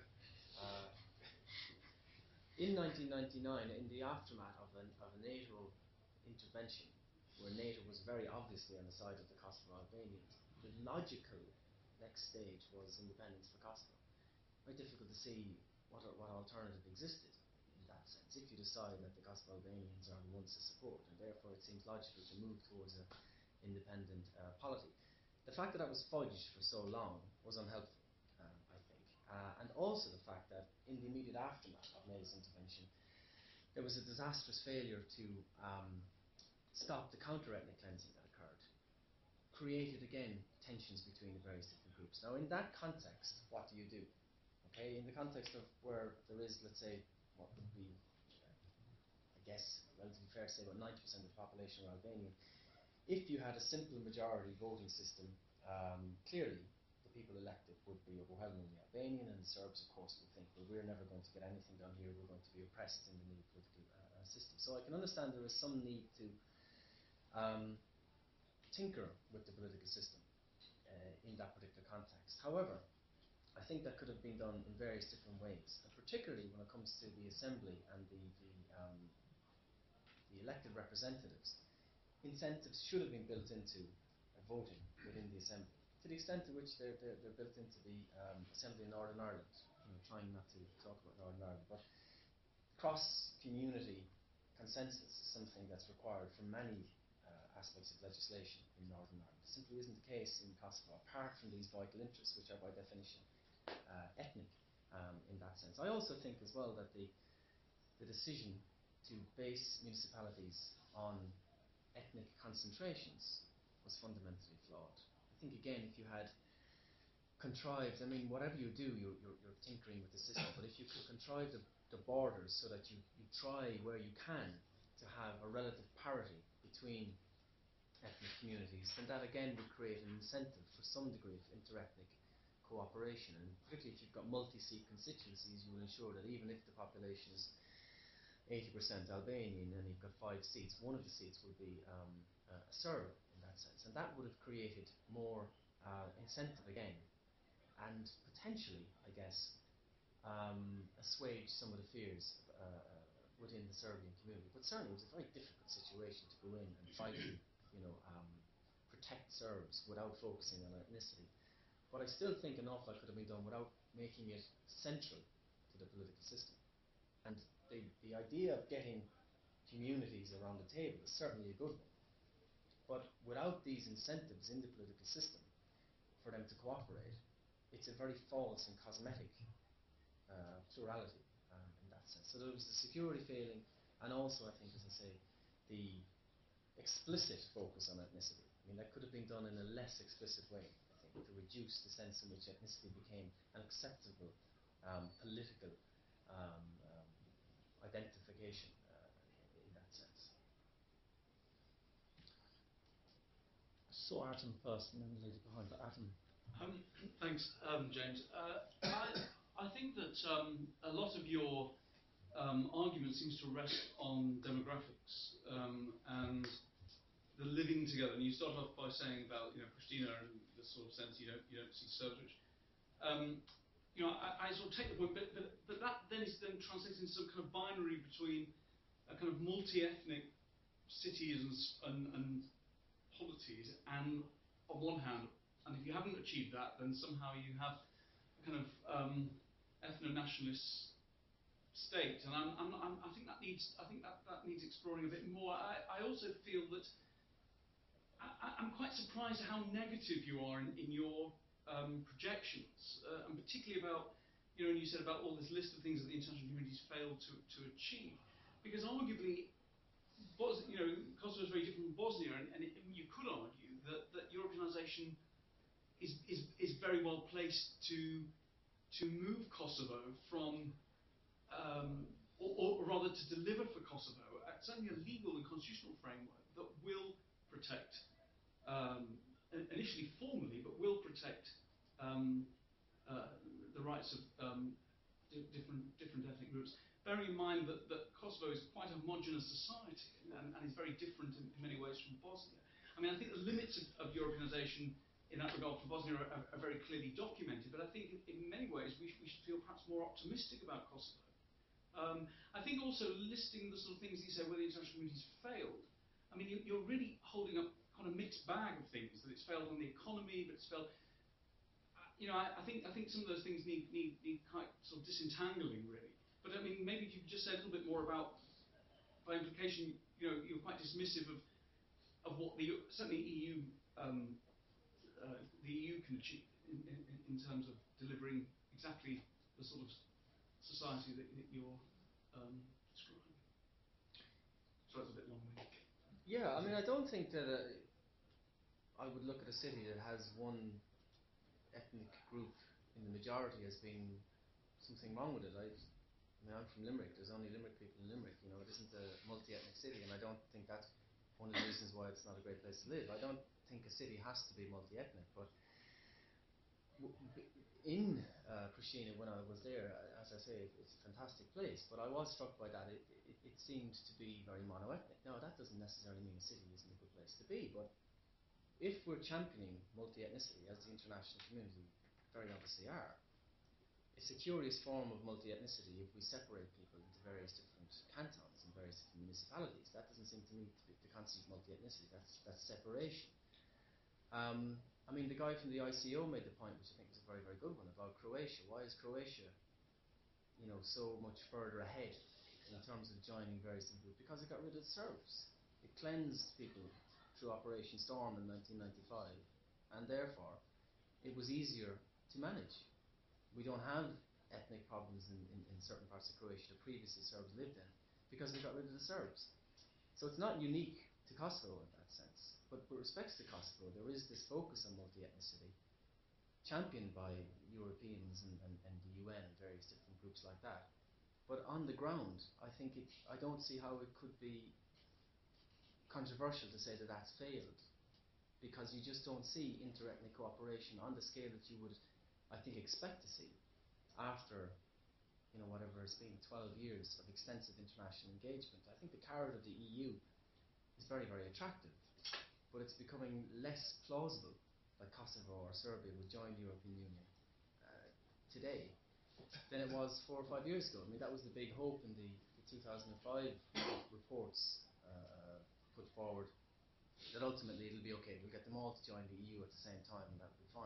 In 1999, in the aftermath of a NATO intervention, where NATO was very obviously on the side of the Kosovo Albanians, the logical next stage was independence for Kosovo. Very difficult to see what alternative existed in that sense, if you decide that the Kosovo Albanians are the ones to support, and therefore it seems logical to move towards an independent polity. The fact that that was fudged for so long was unhelpful, I think, and also the fact that in the immediate aftermath of NATO's intervention, there was a disastrous failure to stop the counter-ethnic cleansing that occurred, created again tensions between the various different groups. Now, in that context, what do you do? Okay, in the context of where there is, let's say, what would be, I guess, relatively fair to say about 90% of the population are Albanian. If you had a simple majority voting system, clearly the people elected would be overwhelmingly Albanian, and the Serbs, of course, would think, well, we're never going to get anything done here, we're going to be oppressed in the new political system. So I can understand there is some need to tinker with the political system in that particular context. However, I think that could have been done in various different ways, and particularly when it comes to the assembly and the elected representatives. Incentives should have been built into voting within the assembly, to the extent to which they're built into the assembly in Northern Ireland. Trying not to talk about Northern Ireland, but cross-community consensus is something that's required for many aspects of legislation in Northern Ireland. It simply isn't the case in Kosovo, apart from these vital interests, which are by definition ethnic in that sense. I also think as well that the decision to base municipalities on ethnic concentrations was fundamentally flawed. I think, again, if you had contrived, I mean, whatever you do, you're tinkering with the system, but if you could contrive the borders so that you try where you can to have a relative parity between ethnic communities, then that again would create an incentive for some degree of inter-ethnic cooperation, and particularly if you've got multi-seat constituencies, you will ensure that even if the population is 80% Albanian and you've got 5 seats, one of the seats will be a Serb in that sense, and that would have created more incentive again, and potentially, I guess, assuage some of the fears within the Serbian community. But certainly it was a very difficult situation to go in and fight, protect Serbs without focusing on ethnicity. But I still think an awful lot could have been done without making it central to the political system. And the idea of getting communities around the table is certainly a good one. But without these incentives in the political system for them to cooperate, it's a very false and cosmetic plurality in that sense. So there was the security failing, and also, I think, as I say, the explicit focus on ethnicity. I mean, that could have been done in a less explicit way, I think. to reduce the sense in which ethnicity became an acceptable political identification in that sense. I saw Adam first and then the lady behind, but Adam. Thanks, James. I think that a lot of your argument seems to rest on demographics and the living together. And you start off by saying about Pristina and the sort of sense you don't see Serbs, which I sort of take the point, but that then translates into some kind of binary between a kind of multi-ethnic cities and polities, and on one hand, and if you haven't achieved that, then somehow you have a kind of ethno-nationalist state, and I think that needs exploring a bit more. I also feel that I'm quite surprised at how negative you are in your projections, and particularly about and you said about all this list of things that the international community's failed to achieve, because arguably, Kosovo is very different from Bosnia, and you could argue that your organisation is very well placed to move Kosovo from, or rather to deliver for Kosovo certainly a legal and constitutional framework that will protect, initially formally, but will protect the rights of different ethnic groups. Bearing in mind that Kosovo is quite a homogenous society and is very different in many ways from Bosnia. I mean, I think the limits of your organisation in that regard for Bosnia are very clearly documented, but I think in many ways we should feel perhaps more optimistic about Kosovo. I think also listing the sort of things you say where the international community's failed. I mean, you're really holding up kind of mixed bag of things, that it's failed on the economy, but it's failed. I think some of those things need quite sort of disentangling, really. But I mean, maybe if you could just say a little bit more about, by implication, you're quite dismissive of what certainly EU the EU can achieve in terms of delivering exactly the sort of society that you're describing. So it's a bit long-winded. Yeah, I mean, I don't think that I would look at a city that has one ethnic group in the majority as being something wrong with it. I mean, I'm from Limerick. There's only Limerick people in Limerick. It isn't a multi-ethnic city, and I don't think that's one of the reasons why it's not a great place to live. I don't think a city has to be multi-ethnic, but in Pristina, when I was there, as I say, it's a fantastic place, but I was struck by that. It seemed to be very mono-ethnic. Now, that doesn't necessarily mean a city isn't a good place to be, but if we're championing multi-ethnicity, as the international community very obviously are, it's a curious form of multi-ethnicity if we separate people into various different cantons and various different municipalities. That doesn't seem to me to constitute multi-ethnicity. That's separation. I mean, the guy from the ICO made the point, which I think is a very, very good one, about Croatia. Why is Croatia, so much further ahead in terms of joining various different groups? Because it got rid of the Serbs. It cleansed people through Operation Storm in 1995, and therefore it was easier to manage. We don't have ethnic problems in certain parts of Croatia that previously Serbs lived in, because they got rid of the Serbs. So it's not unique to Kosovo in that sense. But with respect to Kosovo, there is this focus on multi-ethnicity, championed by Europeans and the UN and various different groups like that. But on the ground, I don't see how it could be controversial to say that that's failed, because you just don't see inter-ethnic cooperation on the scale that you would, I think, expect to see after, whatever it's been, 12 years of extensive international engagement. I think the carrot of the EU is very, very attractive, but it's becoming less plausible that Kosovo or Serbia would join the European Union today than it was 4 or 5 years ago. I mean, that was the big hope in the 2005 reports put forward, that ultimately it'll be okay, we'll get them all to join the EU at the same time and that'll be fine.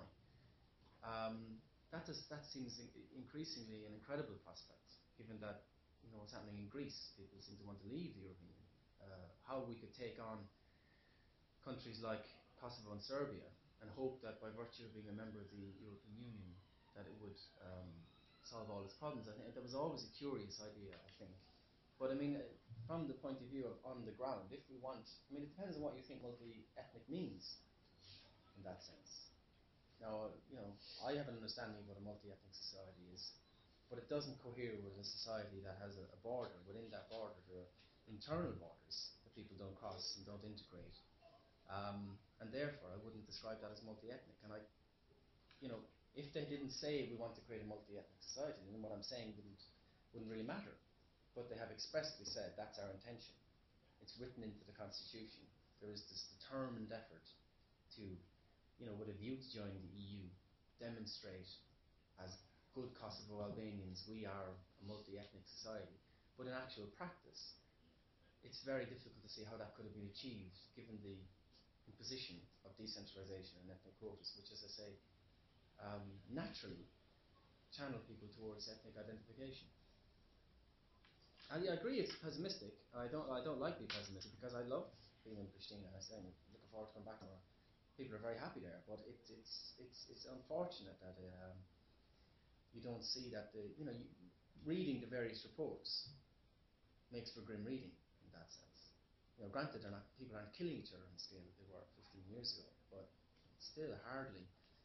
That seems increasingly an incredible prospect, given that what's happening in Greece. People seem to want to leave the European Union. How we could take on countries like Kosovo and Serbia and hope that by virtue of being a member of the European Union that it would solve all its problems. I think that was always a curious idea, I think. But I mean, from the point of view of on the ground, if we want, I mean, it depends on what you think multi-ethnic means in that sense. Now, I have an understanding of what a multi-ethnic society is, but it doesn't cohere with a society that has a border. Within that border, there are internal borders that people don't cross and don't integrate. And therefore, I wouldn't describe that as multi-ethnic. And if they didn't say we want to create a multi-ethnic society, then what I'm saying wouldn't really matter. But they have expressly said that's our intention. It's written into the constitution. There is this determined effort to, with a view to joining the EU, demonstrate as good Kosovo Albanians we are a multi-ethnic society. But in actual practice, it's very difficult to see how that could have been achieved given the imposition of decentralization and ethnic quotas, which, as I say, naturally channel people towards ethnic identification. And I agree it's pessimistic. I don't like being pessimistic because I love being in Pristina. I'm looking forward to coming back. People are very happy there, but it's unfortunate that you don't see that reading the various reports makes for grim reading in that sense. Granted, people aren't killing each other on the scale that they were 15 years ago, but it's still hardly,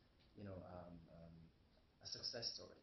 a success story.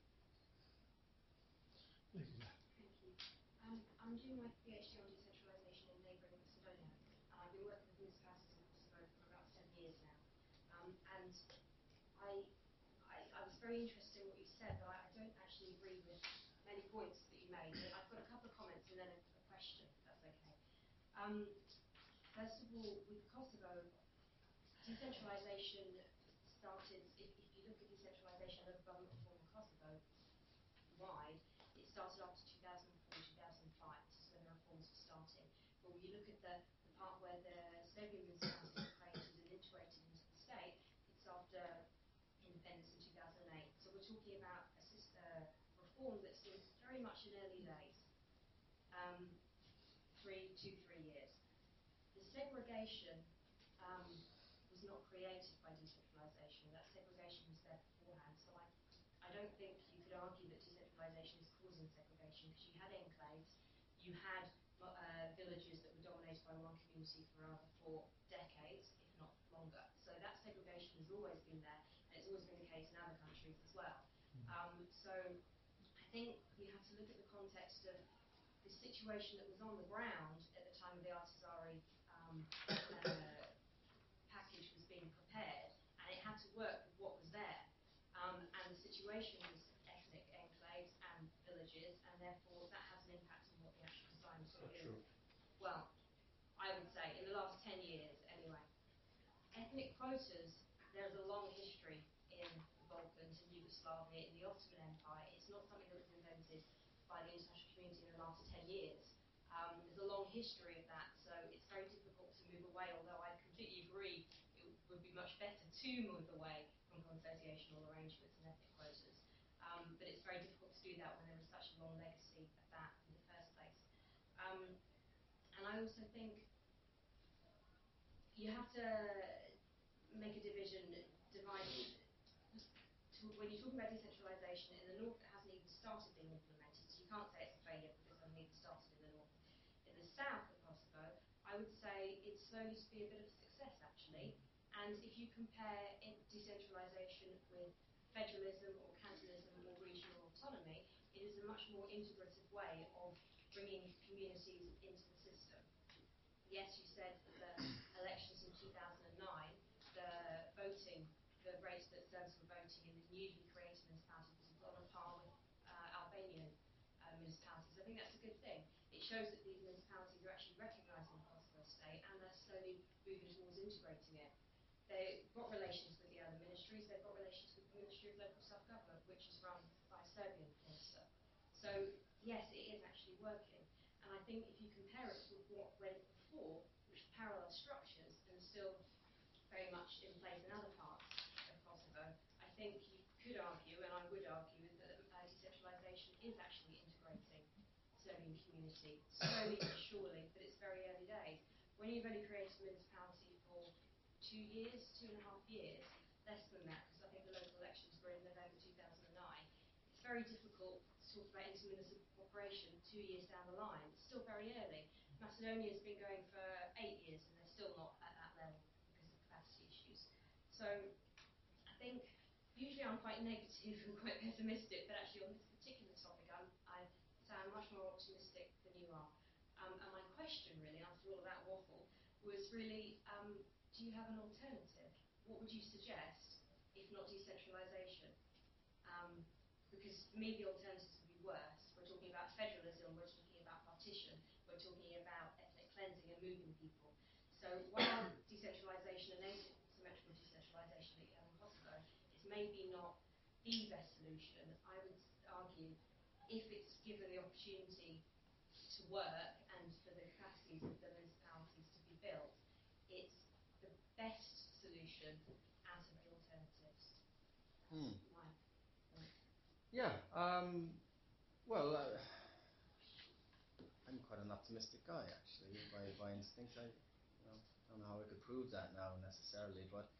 Thank you. I'm doing my PhD on decentralisation in neighbouring Macedonia, and I've been working with municipalities in Kosovo for about 7 years now. And I was very interested in what you said, but I don't actually agree with many points that you made. I've got a couple of comments and then a question, if that's okay. First of all, with Kosovo, decentralisation started, if you look at decentralisation and local government reform in Kosovo wide, it started after 2004-2005. This is when the reforms were starting. But when you look at the part where the Serbian municipalities were created and integrated into the state, it's after independence in 2008. So we're talking about a reform that's been very much in early days, 2-3 years. The segregation was not created by decentralisation. That segregation was there beforehand. So I don't think you could argue that decentralisation is causing segregation, because you had enclaves, you had villages that were dominated by one community for decades, if not longer. So that segregation has always been there, and it's always been the case in other countries as well. So I think you have to look at the context of the situation that was on the ground at the time of the Ahtisaari package was being prepared, and it had to work with what was there. And the situation was ethnic enclaves and villages, and therefore that has an impact on what the actual design was going to do. Well, I would say in the last 10 years anyway. Ethnic quotas, there's a long history in the Balkans, in Yugoslavia, in the Ottoman Empire. It's not something that was invented by the international community in the last 10 years. There's a long history of that, so it's very difficult to move away, although I completely agree it would be much better to move away from consociational arrangements and ethnic quotas. But it's very difficult to do that when there is such a long legacy of that in the first place. And I also think you have to make a division, when you're talking about decentralisation, in the north it hasn't even started being implemented, so you can't say it's a failure because it hasn't even started in the north. In the south of Kosovo, I would say it's slowly to be a bit of a success actually, and if you compare decentralisation with federalism or cantonism or regional autonomy, it is a much more integrative way of bringing communities into the system. Yes, you said that the elections in 2009, the rate that Serbs were voting in the newly created municipalities was on a par with Albanian municipalities. I think that's a good thing. It shows that these municipalities are actually recognising the Kosovo state, and they're slowly moving towards integrating it. They've got relations with the other ministries. They've got relations with the Ministry of Local Self-Government, which is run by a Serbian minister. So yes, it is actually working. And I think if you compare it with what went before, which are parallel structures and still very much in place in other parts of Kosovo, I think you could argue, and I would argue, that decentralisation is actually integrating Serbian community, slowly but surely, but it's very early days. When you've only created a municipality for 2 years, 2.5 years, less than that, because I think the local elections were in November 2009, it's very difficult to talk about intermunicipal cooperation 2 years down the line. It's still very early. Macedonia's been going for 8 years and they're still not at that level because of capacity issues. So I think usually I'm quite negative and quite pessimistic, but actually on this particular topic, I sound much more optimistic than you are. And my question, really, after all of that waffle, was really, do you have an alternative? What would you suggest, if not decentralisation? Because for me, the alternatives would be worse. We're talking about federalism, we're talking about partition, we're talking about ethnic cleansing and moving people. So while decentralisation and asymmetrical decentralisation that you have in Kosovo is maybe not the best solution, I would argue, if it's given the opportunity to work and for the capacities of the municipalities to be built, it's the best solution out of the alternatives. Yeah. Well, I'm quite an optimistic guy, actually, by instinct. I don't know how I could prove that now necessarily, but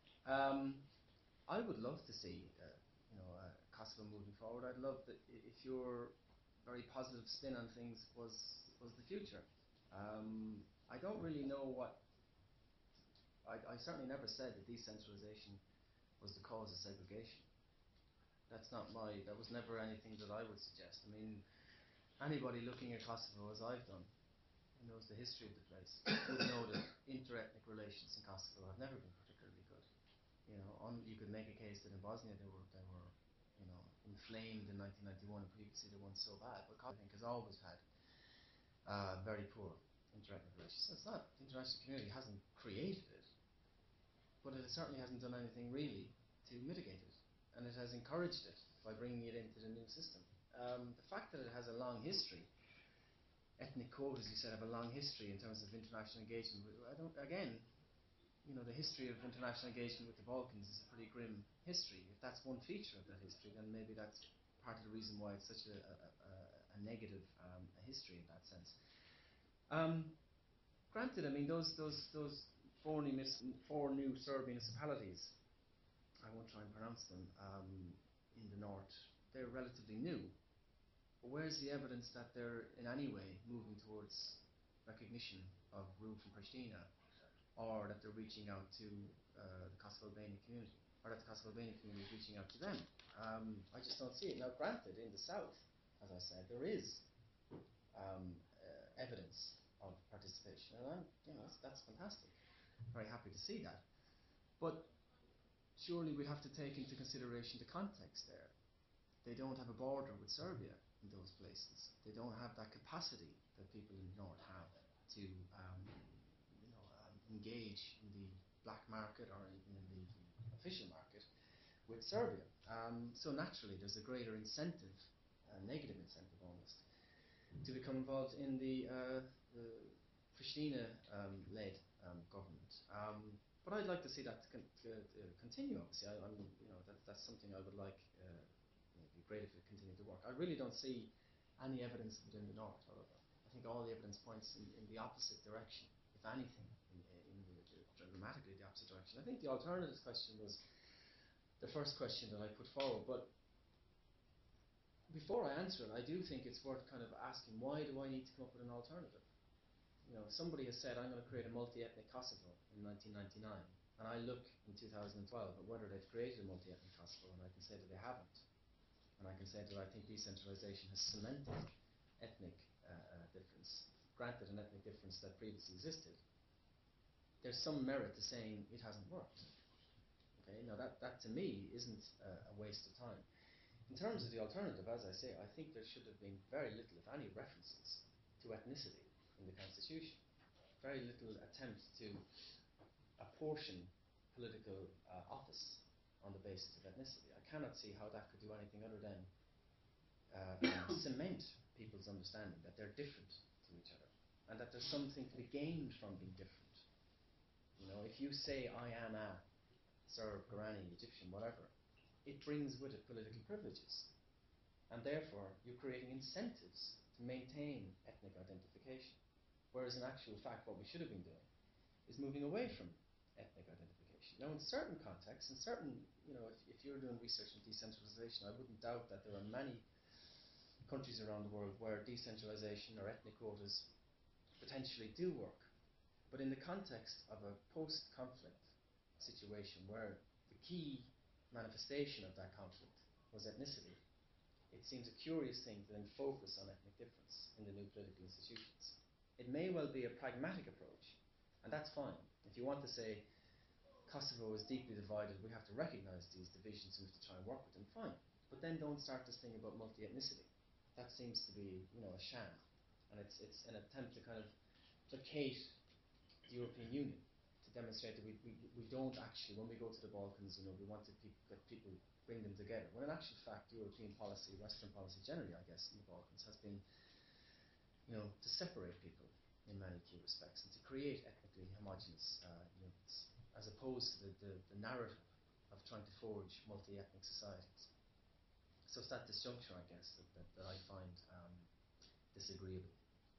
I would love to see, Kosovo moving forward. I'd love that if your very positive spin on things was the future. I don't really know what. I certainly never said that decentralization was the cause of segregation. That was never anything that I would suggest. I mean, anybody looking at Kosovo as I've done, who knows the history of the place, would know that inter-ethnic relations in Kosovo have never been particularly good. You could make a case that in Bosnia they were inflamed in 1991, and previously they weren't so bad. But Kosovo, I think, has always had very poor inter-ethnic relations. So it's not, the international community hasn't created it, but it certainly hasn't done anything really to mitigate it. And it has encouraged it by bringing it into the new system. The fact that it has a long history, ethnic quotas, you said, have a long history in terms of international engagement. The history of international engagement with the Balkans is a pretty grim history. If that's one feature of that history, then maybe that's part of the reason why it's such a negative history in that sense. Granted, I mean, those four new Serb municipalities, I won't try and pronounce them, in the north, they're relatively new. But where's the evidence that they're in any way moving towards recognition of rule from Pristina, or that they're reaching out to the Kosovo Albanian community, or that the Kosovo Albanian community is reaching out to them? I just don't see it. Now, granted, in the south, as I said, there is evidence of participation, and that's fantastic. Very happy to see that. But surely we'd have to take into consideration the context there. They don't have a border with Serbia in those places. They don't have that capacity that people in the north have to engage in the black market or even in the official market with Serbia. So naturally there's a greater incentive, a negative incentive almost, to become involved in the Pristina-led government. But I'd like to see that continue. Obviously, that's something I would like. It'd be great if it continued to work. I really don't see any evidence of it in the north, however. I think all the evidence points in the opposite direction, if anything, dramatically the opposite direction. I think the alternatives question was the first question that I put forward, but before I answer it, I do think it's worth kind of asking, why do I need to come up with an alternative? Somebody has said, I'm going to create a multi-ethnic Kosovo in 1999, and I look in 2012 at whether they've created a multi-ethnic Kosovo, and I can say that they haven't. And I can say that I think decentralization has cemented ethnic difference, granted an ethnic difference that previously existed. There's some merit to saying it hasn't worked. Okay, now that to me isn't a waste of time. In terms of the alternative, as I say, I think there should have been very little, if any, references to ethnicity in the Constitution. Very little attempt to apportion political office on the basis of ethnicity. I cannot see how that could do anything other than cement people's understanding that they're different to each other, and that there's something to be gained from being different. If you say, I am a Serb, Gorani, Egyptian, whatever, it brings with it political privileges. And therefore, you're creating incentives to maintain ethnic identification. Whereas in actual fact, what we should have been doing is moving away from ethnic identification. Now, in certain contexts, if you're doing research on decentralization, I wouldn't doubt that there are many countries around the world where decentralization or ethnic quotas potentially do work. But in the context of a post-conflict situation where the key manifestation of that conflict was ethnicity, it seems a curious thing to then focus on ethnic difference in the new political institutions. It may well be a pragmatic approach, and that's fine. If you want to say Kosovo is deeply divided, we have to recognise these divisions and we have to try and work with them, fine. But then don't start this thing about multi-ethnicity. That seems to be, a sham. And it's an attempt to kind of placate the European Union, to demonstrate that we don't actually, when we go to the Balkans, we want to that people bring them together. When in actual fact, European policy, Western policy generally, I guess, in the Balkans has been, to separate people in many key respects and to create ethnically homogenous units, as opposed to the narrative of trying to forge multi-ethnic societies. So it's that disjuncture, I guess, that I find disagreeable.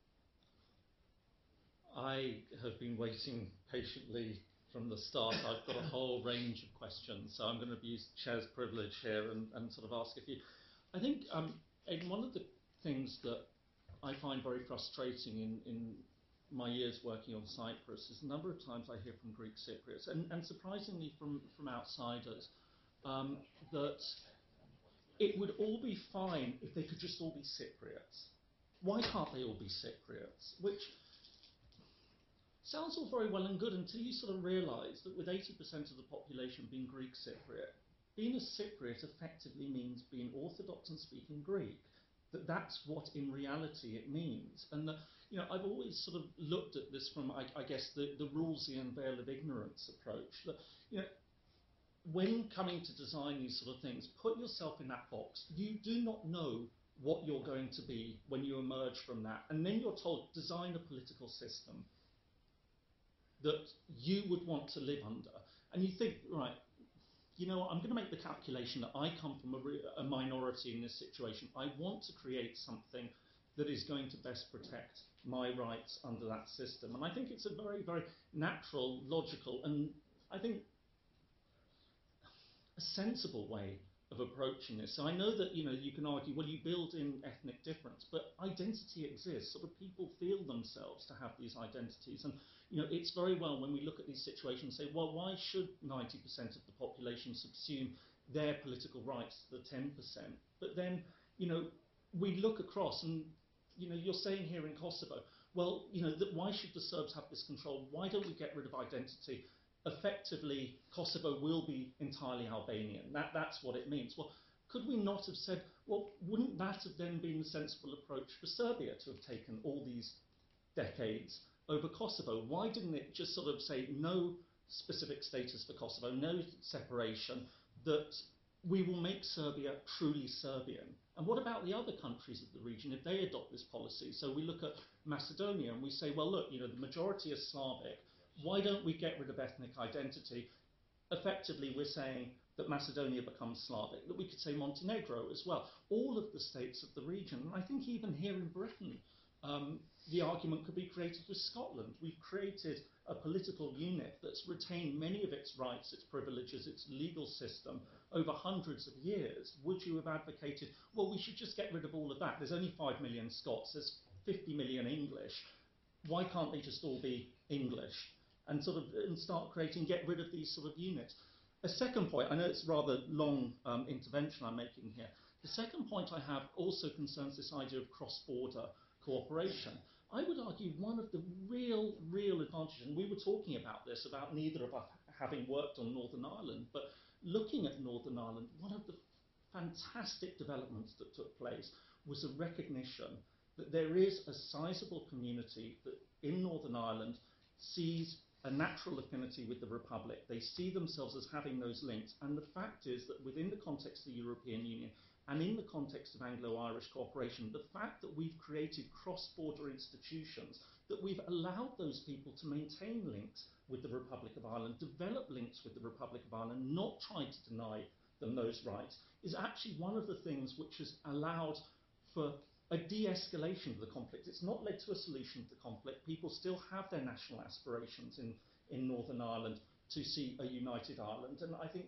I have been waiting patiently from the start. I've got a whole range of questions, so I'm going to use chair's privilege here and sort of ask a few. I think one of the things that I find very frustrating in my years working on Cyprus is the number of times I hear from Greek Cypriots, and surprisingly from outsiders, that it would all be fine if they could just all be Cypriots. Why can't they all be Cypriots? Which sounds all very well and good until you sort of realise that with 80% of the population being Greek Cypriot, being a Cypriot effectively means being Orthodox and speaking Greek. That's what in reality it means. And I've always sort of looked at this from, I guess, the Rawlsian veil of ignorance approach. That when coming to design these sort of things, put yourself in that box. You do not know what you're going to be when you emerge from that. And then you're told, design a political system that you would want to live under. And you think, right, I'm going to make the calculation that I come from a minority in this situation. I want to create something that is going to best protect my rights under that system. And I think it's a very, very natural, logical, and I think a sensible way of approaching this. So I know that you can argue, well, you build in ethnic difference, but identity exists. Sort of people feel themselves to have these identities, and it's very well when we look at these situations say, well, why should 90% of the population subsume their political rights to the 10%? But then we look across, and you're saying here in Kosovo, well, why should the Serbs have this control? Why don't we get rid of identity? Effectively, Kosovo will be entirely Albanian. That's what it means. Well, could we not have said, well, wouldn't that have then been the sensible approach for Serbia to have taken all these decades over Kosovo? Why didn't it just sort of say no specific status for Kosovo, no separation, that we will make Serbia truly Serbian? And what about the other countries of the region if they adopt this policy? So we look at Macedonia and we say, well, look, the majority is Slavic. Why don't we get rid of ethnic identity? Effectively, we're saying that Macedonia becomes Slavic, that we could say Montenegro as well. All of the states of the region, and I think even here in Britain, the argument could be created with Scotland. We've created a political unit that's retained many of its rights, its privileges, its legal system over hundreds of years. Would you have advocated, well, we should just get rid of all of that? There's only 5 million Scots, there's 50 million English. Why can't they just all be English? And start get rid of these sort of units. A second point, I know it's a rather long intervention I'm making here. The second point I have also concerns this idea of cross-border cooperation. I would argue one of the real advantages, and we were talking about this, about neither of us having worked on Northern Ireland, but looking at Northern Ireland, one of the fantastic developments that took place was a recognition that there is a sizable community that in Northern Ireland sees a natural affinity with the Republic. They see themselves as having those links. And the fact is that within the context of the European Union and in the context of Anglo-Irish cooperation, the fact that we've created cross-border institutions, that we've allowed those people to maintain links with the Republic of Ireland, develop links with the Republic of Ireland, not try to deny them those rights, is actually one of the things which has allowed for a de-escalation of the conflict. It's not led to a solution to the conflict. People still have their national aspirations in Northern Ireland to see a united Ireland. And I think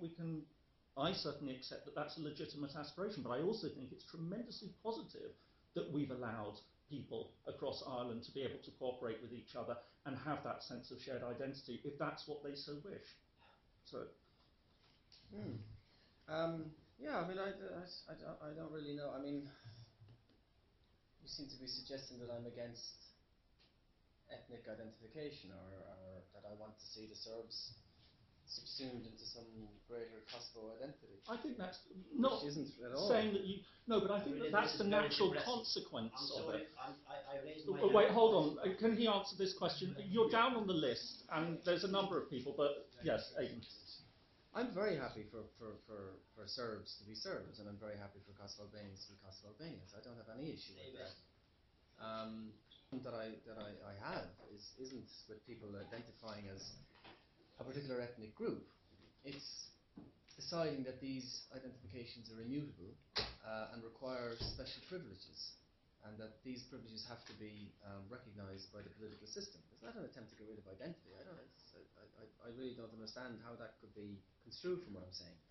I certainly accept that that's a legitimate aspiration, but I also think it's tremendously positive that we've allowed people across Ireland to be able to cooperate with each other and have that sense of shared identity, if that's what they so wish. So. Yeah, I mean, I don't really know. I mean, you seem to be suggesting that I'm against ethnic identification, or that I want to see the Serbs subsumed into some greater Kosovo identity. I think that's not which isn't at all saying that you. No, but I think Really, that's this the is very natural depressing. consequence I'm of sorry, it. I raised my Wait, hand. hold on. Can he answer this question? You're down on the list, and there's a number of people, but yes, Aidan. I'm very happy for Serbs to be Serbs, and I'm very happy for Kosovo Albanians to be Kosovo Albanians. I don't have any issue with that. That I have isn't with people identifying as a particular ethnic group. It's deciding that these identifications are immutable and require special privileges, and that these privileges have to be recognised by the political system. It's not an attempt to get rid of identity. I really don't understand how that could be construed from what I'm saying.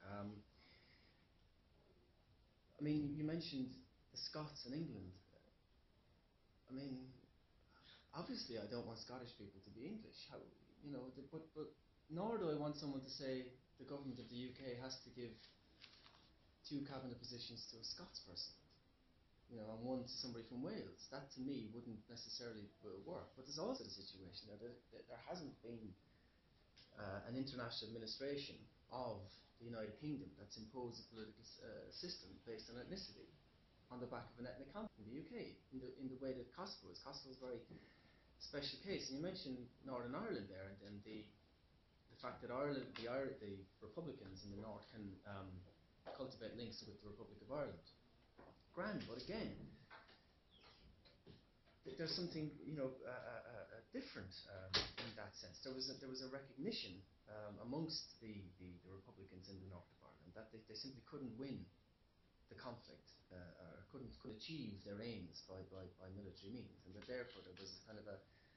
I mean, you mentioned the Scots in England. I mean, obviously I don't want Scottish people to be English. How, you know, but nor do I want someone to say the government of the UK has to give 2 cabinet positions to a Scots person, you know, and 1 to somebody from Wales. That to me wouldn't necessarily work. But there's also the situation that there hasn't been an international administration of the United Kingdom that's imposed a political system based on ethnicity on the back of an ethnic conflict in the UK, in the way that Kosovo is. Kosovo is a very special case. And you mentioned Northern Ireland there, and the fact that the Republicans in the north can cultivate links with the Republic of Ireland. Grand, but again, there's something, you know, different in that sense. There was a recognition amongst the Republicans in the north of Ireland that they simply couldn't win the conflict, or couldn't achieve their aims by military means, and that therefore there was kind of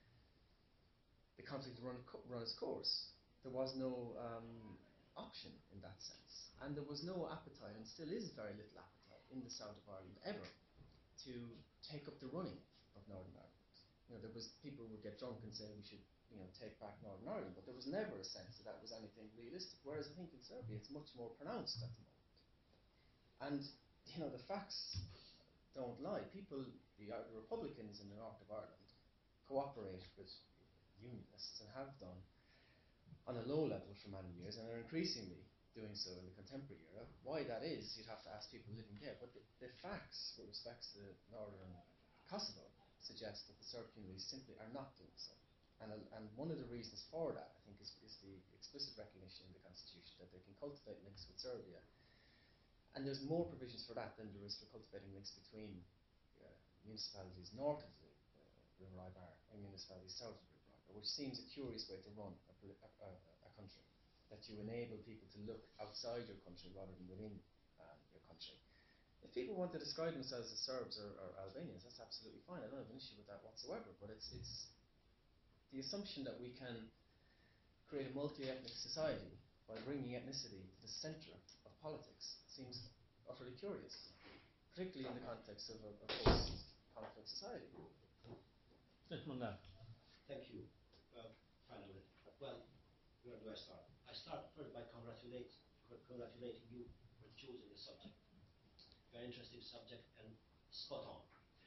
the conflict run its course. There was no option in that sense, and there was no appetite, and still is very little appetite in the south of Ireland ever to take up the running of Northern Ireland. You know, there was people would get drunk and say we should, you know, take back Northern Ireland, but there was never a sense that was anything realistic. Whereas I think in Serbia it's much more pronounced at the moment. And you know, the facts don't lie. People, the Republicans in the north of Ireland, cooperate with unionists and have done on a low level for many years, and are increasingly doing so in the contemporary era. Why that is, you'd have to ask people living there. But the facts with respect to northern Kosovo suggest that the Serb communities simply are not doing so. And one of the reasons for that, I think, is the explicit recognition in the constitution that they can cultivate links with Serbia. And there's more provisions for that than there is for cultivating links between municipalities north of the River Ibar and municipalities south of the River Ibar, which seems a curious way to run a country, that you enable people to look outside your country rather than within your country. If people want to describe themselves as Serbs or Albanians, that's absolutely fine. I don't have an issue with that whatsoever, but it's the assumption that we can create a multi-ethnic society by bringing ethnicity to the centre of politics seems utterly curious, particularly in the context of a post-conflict society. Gentleman there. Thank you. Finally, well, where do I start? I start first by congratulating you for choosing the subject. Very interesting subject and spot on.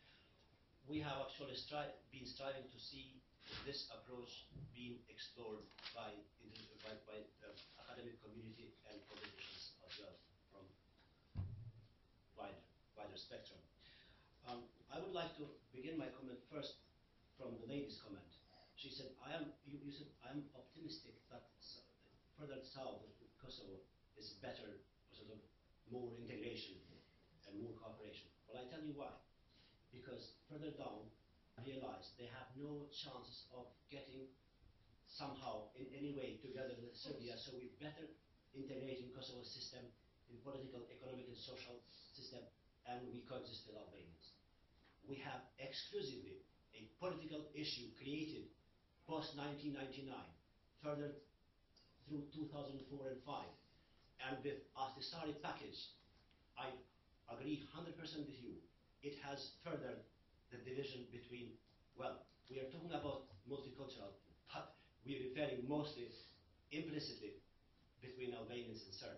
We have actually been striving to see this approach being explored by academic community and politicians as well, from wider spectrum. I would like to begin my comment first from the lady's comment. She said, you said, I am optimistic that further south of Kosovo is better, sort of more integration and more cooperation. Well, I tell you why. Because further down, I realize they have no chances of getting somehow in any way together with Serbia, so we better integrate in Kosovo's system, in political, economic and social system, and we coexist with Albanians. We have exclusively a political issue created post-1999, further through 2004 and 5, and with Ahtisaari package, I agree 100% with you. It has furthered the division between, well, we are talking about multicultural, but we are referring mostly, implicitly, between Albanians and Serbs.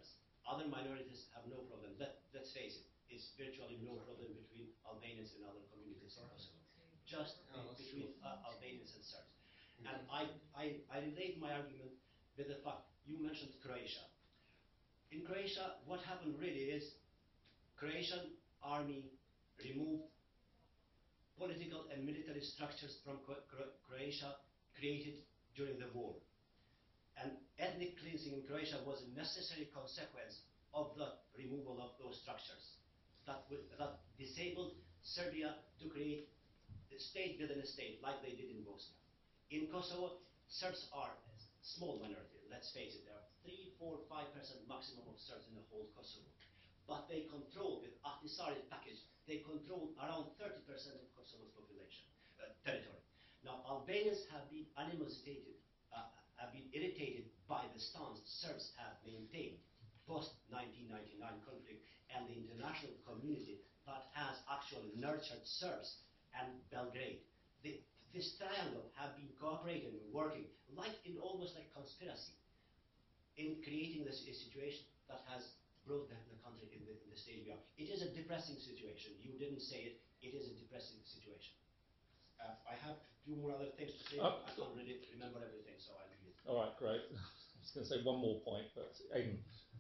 other minorities have no problem. Let's face it, it's virtually no problem between Albanians and other communities in Kosovo. Just between Albanians and Serbs. And I relate my argument with the fact you mentioned Croatia. In Croatia, what happened really is Croatian army removed political and military structures from Croatia created during the war. And ethnic cleansing in Croatia was a necessary consequence of the removal of those structures that disabled Serbia to create a state within a state, like they did in Bosnia. In Kosovo, Serbs are a small minority, let's face it, there are 3, 4, 5% maximum of Serbs in the whole Kosovo. But they control, with Ahtisaari's package, they control around 30% of Kosovo's population, territory. Now, Albanians have been animositated, have been irritated by the stance Serbs have maintained post-1999 conflict and the international community that has actually nurtured Serbs and Belgrade. This triangle have been cooperating and working like in almost like conspiracy in creating this situation that has brought the country in the state we are. It is a depressing situation. You didn't say it. It is a depressing situation. I have a few more other things to say. I can't really remember everything, so I'll leave it. All right, great. I was going to say one more point, but Aidan.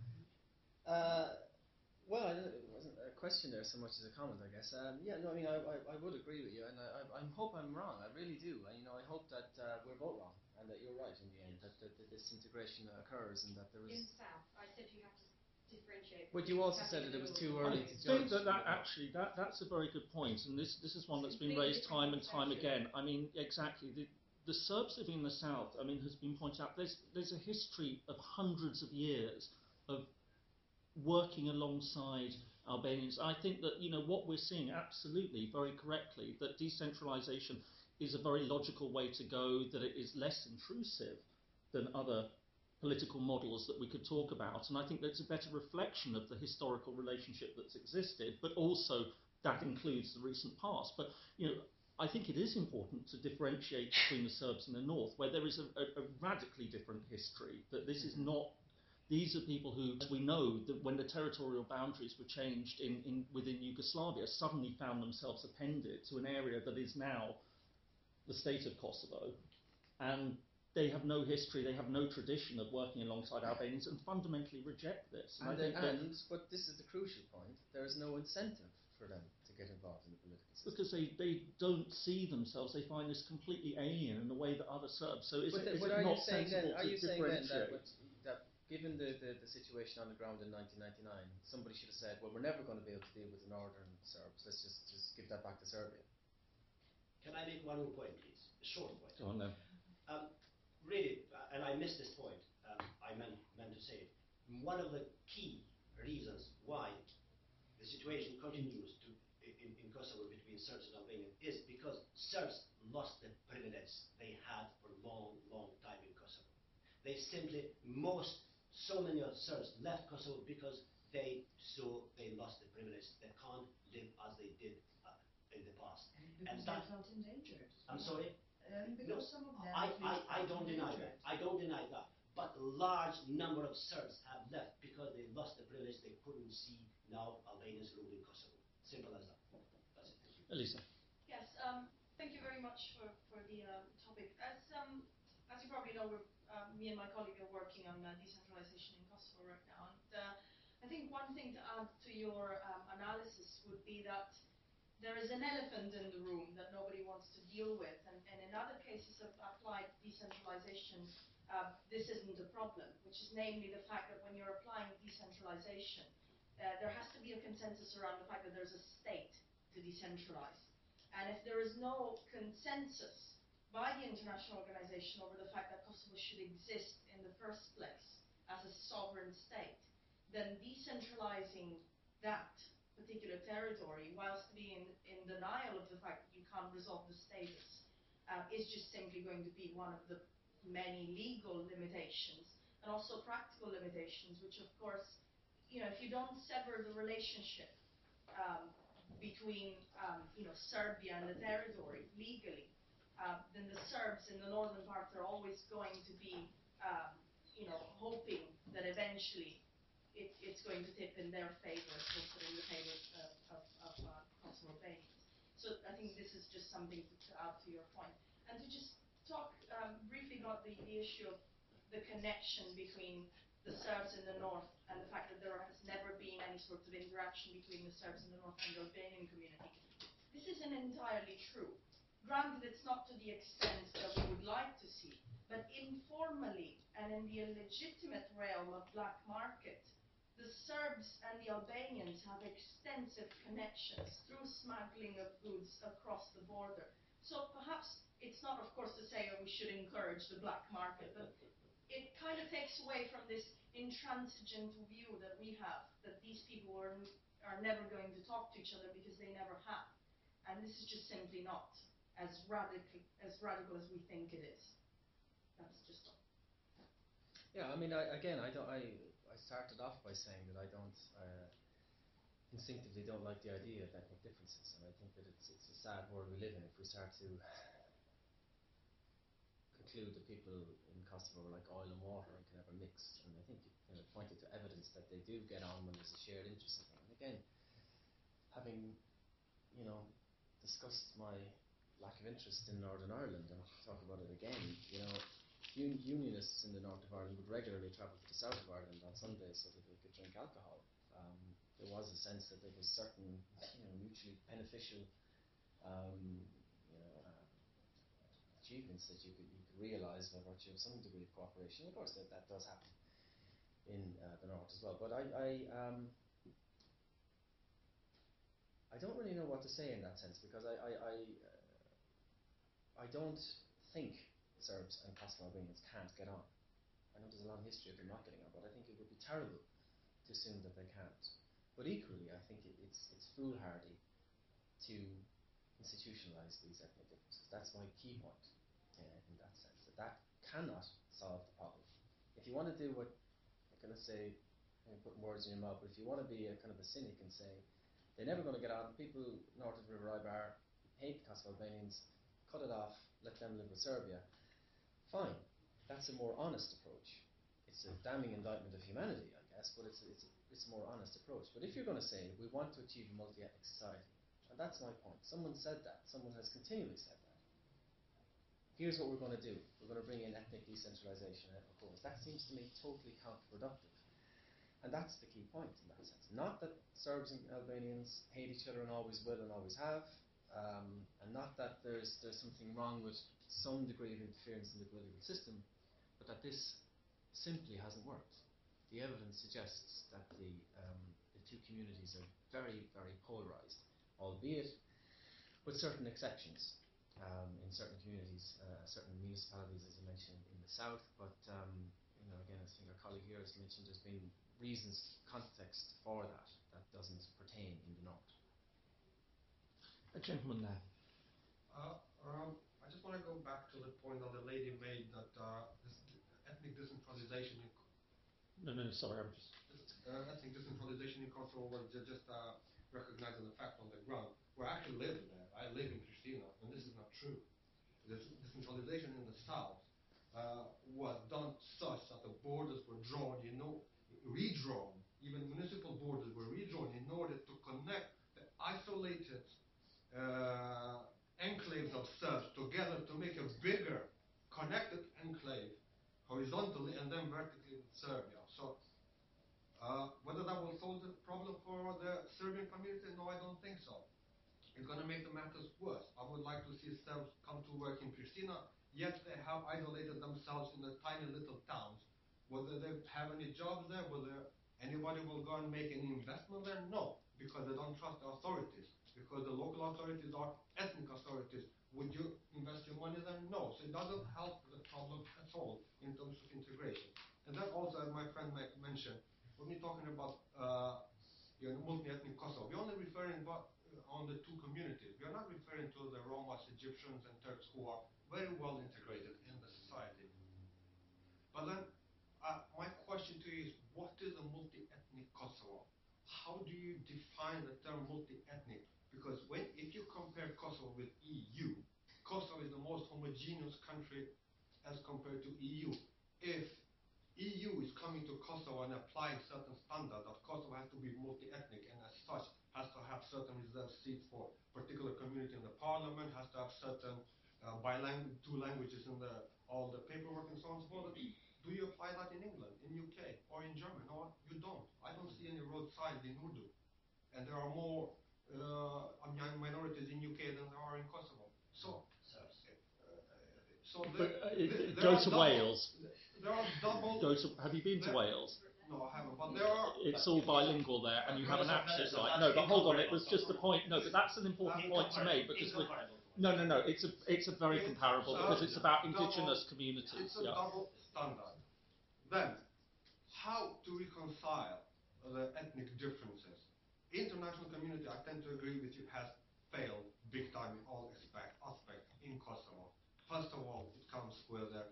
Well, it wasn't a question there so much as a comment, I guess. Yeah, no, I mean, I would agree with you, and I hope I'm wrong. I really do. I hope that we're both wrong, and that you're right in the end, that this integration occurs, and that there In is. the south, I said you have to differentiate. But you also said that it was too I early to think judge. that's a very good point, and this is one that's been raised time and time again. I mean, exactly. The Serbs living in the south, I mean, has been pointed out. There's a history of hundreds of years of working alongside Albanians. I think that what we're seeing, absolutely, very correctly, that decentralisation is a very logical way to go. That it is less intrusive than other political models that we could talk about, and I think that's a better reflection of the historical relationship that's existed, but also that includes the recent past. But I think it is important to differentiate between the Serbs and the north, where there is a radically different history. That this is not. These are people who, as we know, that when the territorial boundaries were changed within Yugoslavia, suddenly found themselves appended to an area that is now the state of Kosovo, and they have no history, they have no tradition of working alongside Albanians, and fundamentally reject this. But this is the crucial point, there is no incentive for them to get involved in the political system. Because they don't see themselves, they find this completely alien in the way that other Serbs. So is it not sensible to differentiate? That given the situation on the ground in 1999, somebody should have said, well, we're never going to be able to deal with the northern Serbs, let's just give that back to Serbia. Can I make one more point, please? A short point. Go on then. Really, and I missed this point, I meant to say it. One of the key reasons why the situation continues in Kosovo between Serbs and Albanians is because Serbs lost the privilege they had for a long, long time in Kosovo. They simply, so many of Serbs left Kosovo because they lost the privilege. They can't live as they did in the past. Because they felt endangered. I'm sorry? Because some of them I don't deny that. I don't deny that. But a large number of Serbs have left because they lost the privilege. They couldn't see now Albanians ruling Kosovo. Simple as that. That's it. Thank you. Elisa. Yes, thank you very much for the topic. As you probably know, me and my colleague are working on decentralization in Kosovo right now. And I think one thing to add to your analysis would be that there is an elephant in the room that nobody wants to deal with. And in other cases of applied decentralization, this isn't a problem, which is namely the fact that when you're applying decentralization, there has to be a consensus around the fact that there's a state to decentralize. And if there is no consensus by the international organization over the fact that Kosovo should exist in the first place as a sovereign state, then decentralizing that particular territory, whilst being in denial of the fact that you can't resolve the status, is just simply going to be one of the many legal limitations and also practical limitations, which of course, if you don't sever the relationship between Serbia and the territory legally, then the Serbs in the northern part are always going to be hoping that eventually it's going to tip in their favour as opposed to in the favour of Kosovo Albanians. So I think this is just something to add to your point. And to just talk briefly about the issue of the connection between the Serbs in the north and the fact that there has never been any sort of interaction between the Serbs in the north and the Albanian community. This isn't entirely true. Granted, it's not to the extent that we would like to see, but informally and in the illegitimate realm of black market, the Serbs and the Albanians have extensive connections through smuggling of goods across the border. So perhaps it's not, of course, to say we should encourage the black market, but it kind of takes away from this intransigent view that we have, that these people are never going to talk to each other because they never have. And this is just simply not as radical as we think it is. That's just all. Yeah, I mean, I started off by saying that I don't instinctively don't like the idea of ethnic differences, and I think that it's a sad world we live in if we start to conclude that people in Kosovo are like oil and water and can never mix. And I think you kind of pointed to evidence that they do get on when there's a shared interest in them. And again, having discussed my lack of interest in Northern Ireland, and I'll talk about it again, unionists in the north of Ireland would regularly travel to the south of Ireland on Sundays so that they could drink alcohol. There was a sense that there was certain mutually beneficial achievements that you could realise by virtue of some degree of cooperation. Of course, that does happen in the north as well. But I don't really know what to say in that sense, because I don't think Serbs and Kosovo Albanians can't get on. I know there's a long history of them not getting on, but I think it would be terrible to assume that they can't. But equally, I think it's foolhardy to institutionalise these ethnic differences. That's my key point in that sense. That cannot solve the problem. If you want to do what I'm going to say, I'm putting words in your mouth, but if you want to be a kind of a cynic and say they're never going to get on, people north of the River Ibar hate Kosovo Albanians, cut it off, let them live with Serbia, fine. That's a more honest approach. It's a damning indictment of humanity, I guess, but it's a more honest approach. But if you're going to say we want to achieve a multi-ethnic society, and that's my point. Someone said that. Someone has continually said that. Here's what we're going to do. We're going to bring in ethnic decentralization and ethnic wars. That seems to me totally counterproductive. And that's the key point in that sense. Not that Serbs and Albanians hate each other and always will and always have, and not that there's something wrong with some degree of interference in the political system, but that this simply hasn't worked. The evidence suggests that the two communities are very, very polarized, albeit with certain exceptions in certain communities, certain municipalities, as I mentioned, in the south. But again, I think our colleague here has mentioned there's been reasons, context for that doesn't pertain in the north. A gentleman there. I just want to go back to the point that the lady made that this ethnic decentralization. Sorry, I'm just. Ethnic decentralization in Kosovo was just recognizing the fact on the ground. We actually live there. I live in Pristina, and this is not true. The decentralization in the south was done such that the borders were drawn, redrawn. Even municipal borders were redrawn in order to connect the isolated enclaves of Serbs together to make a bigger connected enclave horizontally and then vertically with Serbia. So whether that will solve the problem for the Serbian community, no, I don't think so. It's going to make the matters worse. I would like to see Serbs come to work in Pristina, yet they have isolated themselves in the tiny little towns. Whether they have any jobs there, whether anybody will go and make any investment there, no, because they don't trust the authorities, because the local authorities are ethnic authorities. Would you invest your money there? No. So it doesn't help the problem at all in terms of integration. And then also, as my friend mentioned, when we're talking about multi-ethnic Kosovo, we're only referring on the two communities. We are not referring to the Romas, Egyptians, and Turks who are very well integrated in the society. But then, my question to you is, what is a multi-ethnic Kosovo? How do you define the term multi-ethnic? Because if you compare Kosovo with EU, Kosovo is the most homogeneous country as compared to EU. If EU is coming to Kosovo and applying certain standards that Kosovo has to be multi-ethnic and as such has to have certain reserved seats for particular community in the parliament, has to have certain two languages in all the paperwork and so on and so forth. Do you apply that in England, in UK, or in Germany? No, you don't. I don't see any road signs in Urdu. And there are more minorities in UK than there are in Kosovo. So, Go to Wales. There are double. Have you been to Wales? No, I haven't. But there are. It's all bilingual there, and you have an accent, right? No, but hold on. It was just a point. No, but that's an important point to make because we're. No. It's a very comparable because it's about indigenous communities. It's a double standard. Then, how to reconcile the ethnic differences? International community, I tend to agree with you, has failed big time in all aspects in Kosovo. First of all, it comes with a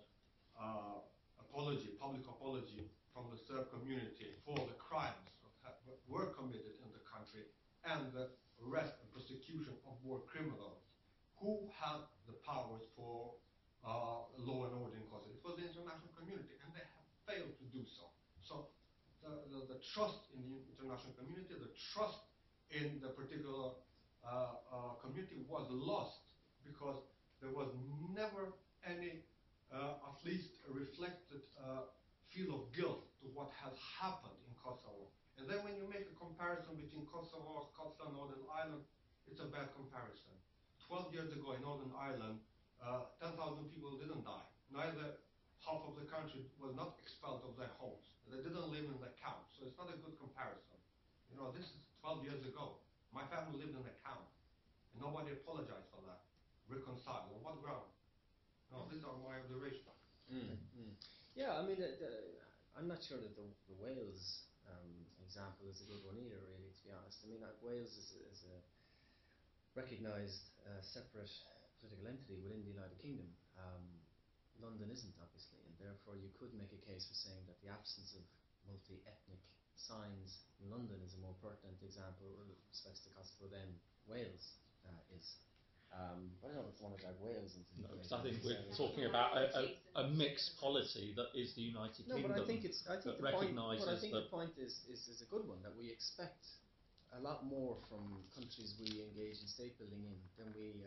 public apology from the Serb community for the crimes that were committed in the country and the arrest and prosecution of war criminals who had the powers for law and order in Kosovo. It was the international community, and they have failed to do so. So the trust in the international community, the trust in the particular community was lost because there was never any, at least a reflected feel of guilt to what has happened in Kosovo. And then when you make a comparison between Kosovo, Scotland, Northern Ireland, it's a bad comparison. 12 years ago in Northern Ireland, 10,000 people didn't die. Neither half of the country was not expelled of their homes. They didn't live in the camp, so it's not a good comparison. You know, this is 12 years ago. My family lived in a camp, and nobody apologized for that. Reconcile. On what ground? No, these are my observations. Yeah, I mean, I'm not sure that the Wales example is a good one either, really, to be honest. I mean, Wales is a recognised separate political entity within the United Kingdom. London isn't, obviously, and therefore you could make a case for saying that the absence of multi-ethnic signs in London is a more pertinent example with respect to Kosovo than Wales is. But I don't want to drag Wales into the because I think we're talking about a mixed polity that is the United Kingdom. No, but I think the point is a good one, that we expect a lot more from countries we engage in state building in than we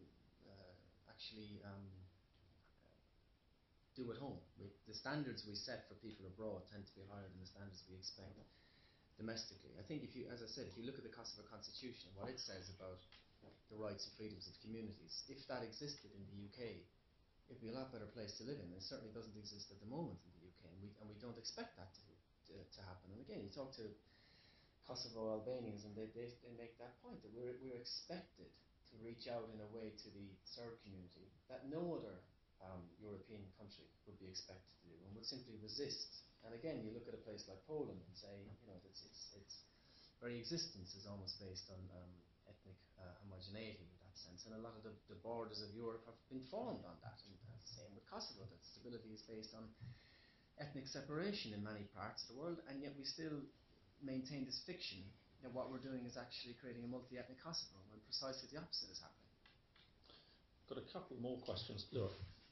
actually do at home. The standards we set for people abroad tend to be higher than the standards we expect domestically. I think if you look at the Kosovo Constitution, what it says about the rights and freedoms of communities, if that existed in the UK, it'd be a lot better place to live in. It certainly doesn't exist at the moment in the UK, and we don't expect that to happen. And again, you talk to Kosovo Albanians, and they make that point that we're expected to reach out in a way to the Serb community that no other European country would be expected to do, and would simply resist. And again, you look at a place like Poland and say, you know, its very existence is almost based on ethnic homogeneity in that sense, and a lot of the borders of Europe have been formed on that. And the same with Kosovo, that stability is based on ethnic separation in many parts of the world, and yet we still maintain this fiction that what we're doing is actually creating a multi-ethnic Kosovo, when precisely the opposite is happening. Got a couple more questions, Laura.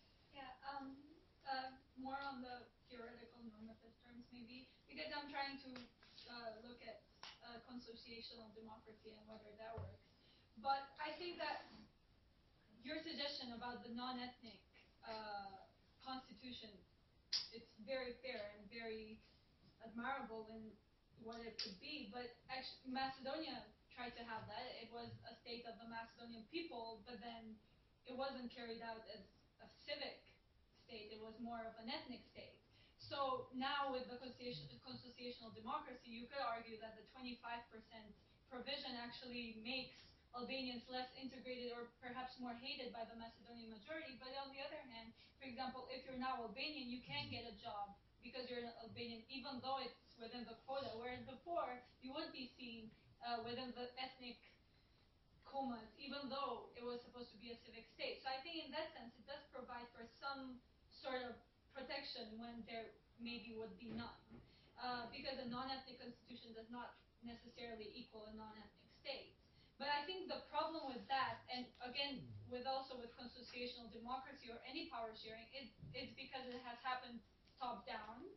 More on the theoretical normative terms, maybe, because I'm trying to look at consociational democracy and whether that works. But I think that your suggestion about the non-ethnic constitution, it's very fair and very admirable in what it could be. But actually, Macedonia tried to have that. It was a state of the Macedonian people, but then it wasn't carried out as a civic state. It was more of an ethnic state. So now with the consociational democracy, you could argue that the 25% provision actually makes Albanians less integrated or perhaps more hated by the Macedonian majority. But on the other hand, for example, if you're now Albanian, you can get a job because you're an Albanian, even though it's within the quota, whereas before you would be seen within the ethnic comas, even though it was supposed to be a civic state. So I think in that sense, it does provide for some sort of protection when there maybe would be none. Because a non-ethnic constitution does not necessarily equal a non-ethnic state. But I think the problem with that, and again, with consociational democracy or any power sharing, it's because it has happened top down,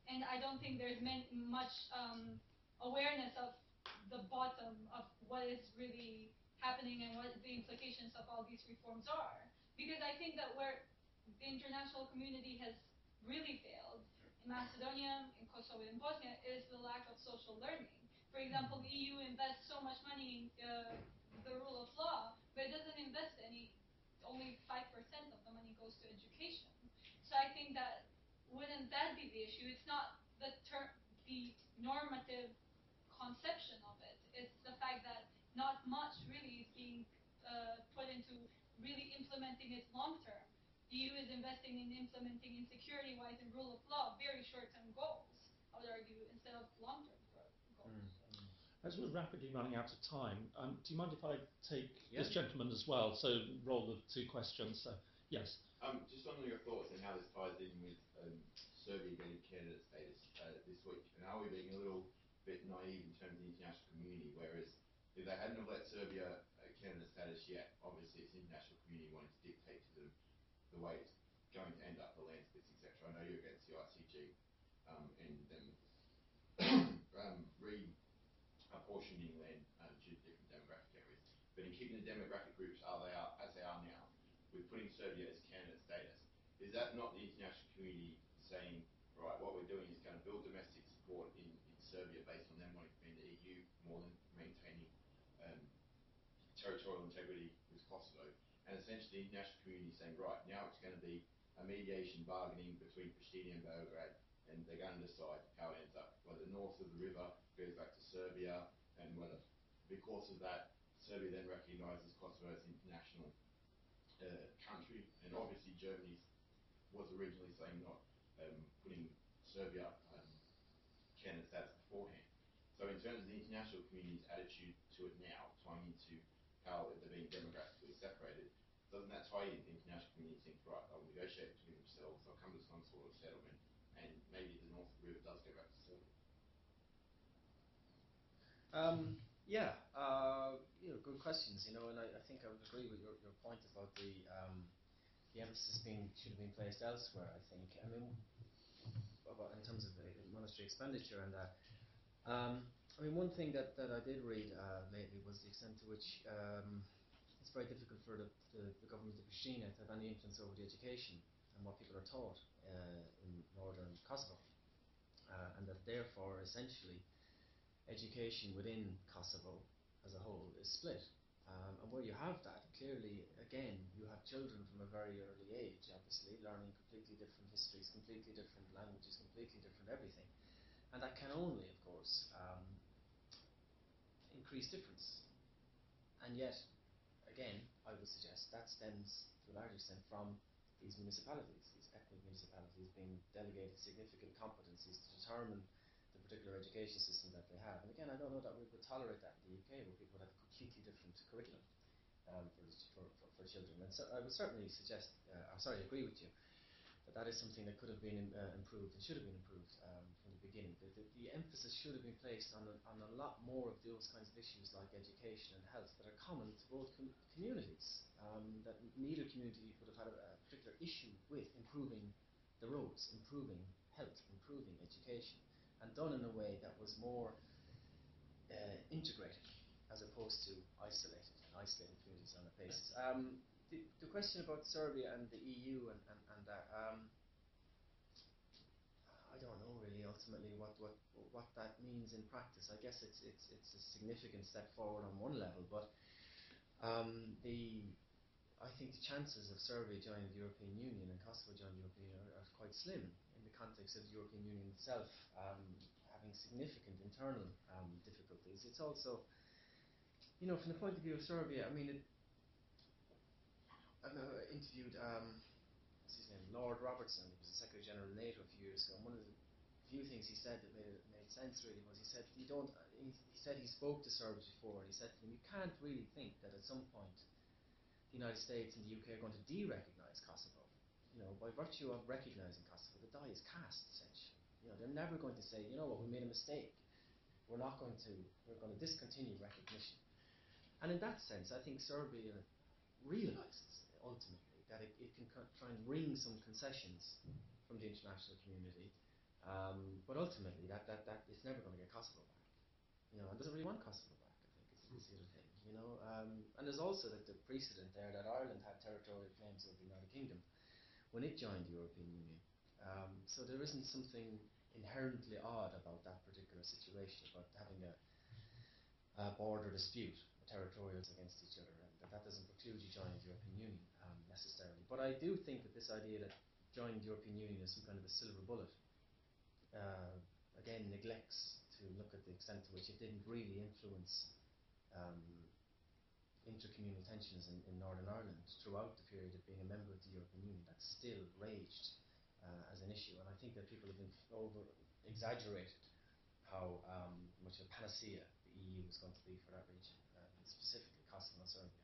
and I don't think there's much awareness of the bottom of what is really happening and what the implications of all these reforms are. Because I think that where the international community has really failed in Macedonia, in Kosovo, and Bosnia is the lack of social learning. For example, the EU invests so much money in the rule of law, but it doesn't invest any. Only 5% of the money goes to education. So I think that wouldn't that be the issue? It's not the normative conception of it. It's the fact that not much really is being put into really implementing it long term. The EU is investing in implementing insecurity-wise and rule of law, very short-term goals, I would argue, instead of long-term goals. As we're rapidly running out of time, do you mind if I take Yeah. this gentleman as well? So roll of 2 questions. So yes. Just on your thoughts and how this ties in with Serbia getting candidate status this week, and are we being a little bit naive in terms of the international community? Whereas if they hadn't have let Serbia candidate status yet, obviously it's the international community wanting to dictate to them the way it's going to end up, the land splits, etc. I know you're against the ICG and them reapportioning land to different demographic areas, but in keeping the demographic groups as they are now, with putting Serbia as candidate status, is that not the international community saying, right, what we're doing is going to build domestic support in Serbia based on them wanting to be in the EU more than maintaining territorial integrity with Kosovo, and essentially the international community saying, right, now it's going to be a mediation bargaining between Pristina and Belgrade, and they're going to decide how it ends up, whether north of the river goes back to Serbia, and whether, because of that, Serbia then recognises Kosovo as an international country, and obviously Germany was originally saying not putting Serbia candidate status beforehand. So in terms of the international community's attitude to it now, tying into how they're being demographically separated, doesn't that tie in the international community think, right, they'll negotiate between themselves, they'll come to some sort of settlement, and maybe the north of the river does go back to Serbia? Good questions, and I think I would agree with your point about the emphasis should have been placed elsewhere, I think. I mean, in terms of monetary expenditure and that. One thing that I did read lately was the extent to which it's very difficult for the government of Pristina to have any influence over the education and what people are taught in northern Kosovo, and that therefore, essentially, education within Kosovo as a whole is split. And where you have that, clearly, again, you have children from a very early age, obviously, learning completely different histories, completely different languages, completely different everything. And that can only, of course, increase difference. And yet, again, I would suggest that stems, to a large extent, from these municipalities, these ethnic municipalities being delegated significant competencies to determine the particular education system that they have. And again, I don't know that we would tolerate that in the UK, where people have a completely different curriculum for children. And so I would certainly suggest, agree with you, that is something that could have been improved and should have been improved from the beginning. The emphasis should have been placed on a lot more of those kinds of issues like education and health that are common to both communities, that neither community would have had a particular issue with improving the roads, improving health, improving education, and done in a way that was more integrated as opposed to isolating communities on a basis. The question about Serbia and the EU and that, I don't know really ultimately what that means in practice. I guess it's a significant step forward on one level, but I think the chances of Serbia joining the European Union and Kosovo joining the European Union are quite slim in the context of the European Union itself having significant internal difficulties. It's also, from the point of view of Serbia, I mean, I interviewed what's his name, Lord Robertson, who was the Secretary General of NATO a few years ago, and one of the few things he said that made sense really was he said he spoke to Serbs before, and he said to them, you can't really think that at some point the United States and the UK are going to de-recognise Kosovo. By virtue of recognising Kosovo, the die is cast essentially. They're never going to say, you know what, we made a mistake. We're going to discontinue recognition. And in that sense, I think Serbia realises ultimately that it can try and wring some concessions from the international community But ultimately, that it's never going to get Kosovo back. You know, and doesn't really want Kosovo back. I think is the other thing. You know, and there's also the precedent there that Ireland had territorial claims over the United Kingdom when it joined the European Union. So there isn't something inherently odd about that particular situation, about having a border dispute, territorials against each other, and that doesn't preclude you joining the European Union necessarily. But I do think that this idea that joining the European Union is some kind of a silver bullet, again, neglects to look at the extent to which it didn't really influence intercommunal tensions in Northern Ireland throughout the period of being a member of the European Union. That still raged as an issue, and I think that people have exaggerated how much of a panacea the EU is going to be for that region, specifically Kosovo and Serbia,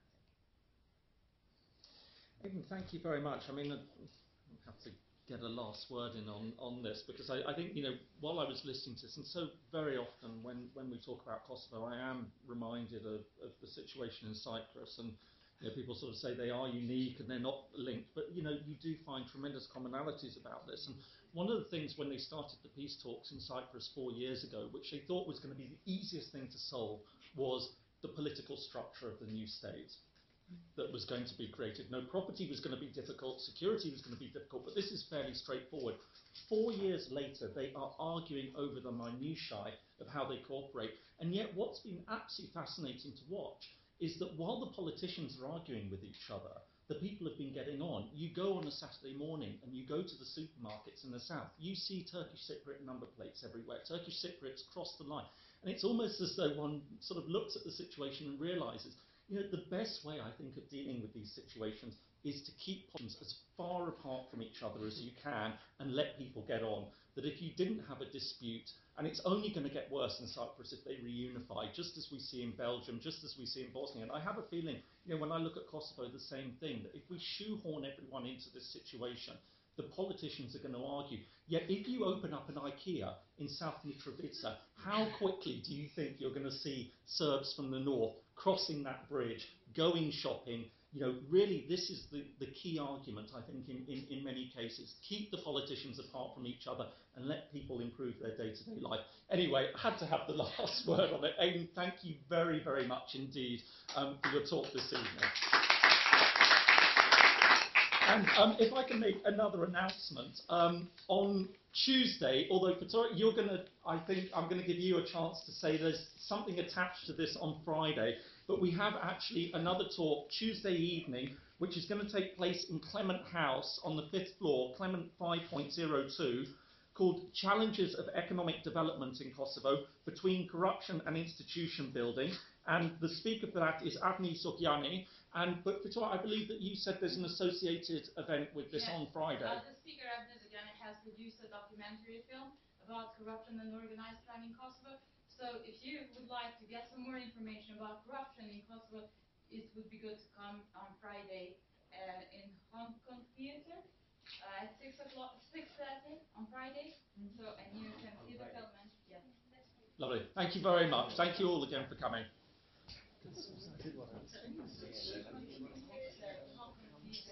I think. Aidan, thank you very much. I mean, I have to get a last word in on this, because I think, you know, while I was listening to this, and so very often when we talk about Kosovo, I am reminded of the situation in Cyprus, and you know, people sort of say they are unique and they're not linked, but you know, you do find tremendous commonalities about this. And one of the things when they started the peace talks in Cyprus 4 years ago, which they thought was going to be the easiest thing to solve, was the political structure of the new state that was going to be created. No, property was going to be difficult, security was going to be difficult, but this is fairly straightforward. 4 years later, they are arguing over the minutiae of how they cooperate, and yet what's been absolutely fascinating to watch is that while the politicians are arguing with each other, the people have been getting on. You go on a Saturday morning and you go to the supermarkets in the south, you see Turkish Cypriot number plates everywhere. Turkish Cypriots cross the line, and it's almost as though one sort of looks at the situation and realises, you know, the best way, I think, of dealing with these situations is to keep politicians as far apart from each other as you can and let people get on. That if you didn't have a dispute, and it's only going to get worse in Cyprus if they reunify, just as we see in Belgium, just as we see in Bosnia. And I have a feeling, you know, when I look at Kosovo, the same thing, that if we shoehorn everyone into this situation, the politicians are going to argue. Yet if you open up an IKEA in South Mitrovica, how quickly do you think you're going to see Serbs from the north crossing that bridge, going shopping? You know, really, this is the key argument, I think, in many cases. Keep the politicians apart from each other and let people improve their day-to-day life. Anyway, I had to have the last word on it. Aidan, thank you very, very much indeed for your talk this evening. And if I can make another announcement, on Tuesday, although Victoria, you're going to, I think I'm going to give you a chance to say there's something attached to this on Friday, but we have actually another talk Tuesday evening, which is going to take place in Clement House on the 5th floor, Clement 5.02, called Challenges of Economic Development in Kosovo, Between Corruption and Institution Building. And the speaker for that is Avni Sokyani. But Victoria, I believe that you said there's an associated event with this on Friday. The speaker, Avni Sokyani, has produced a documentary film about corruption and organized crime in Kosovo. So if you would like to get some more information about corruption in Kosovo, it would be good to come on Friday in Hong Kong Theatre at 6:30 on Friday. So, and you can see the film. Yeah. Lovely. Thank you very much. Thank you all again for coming.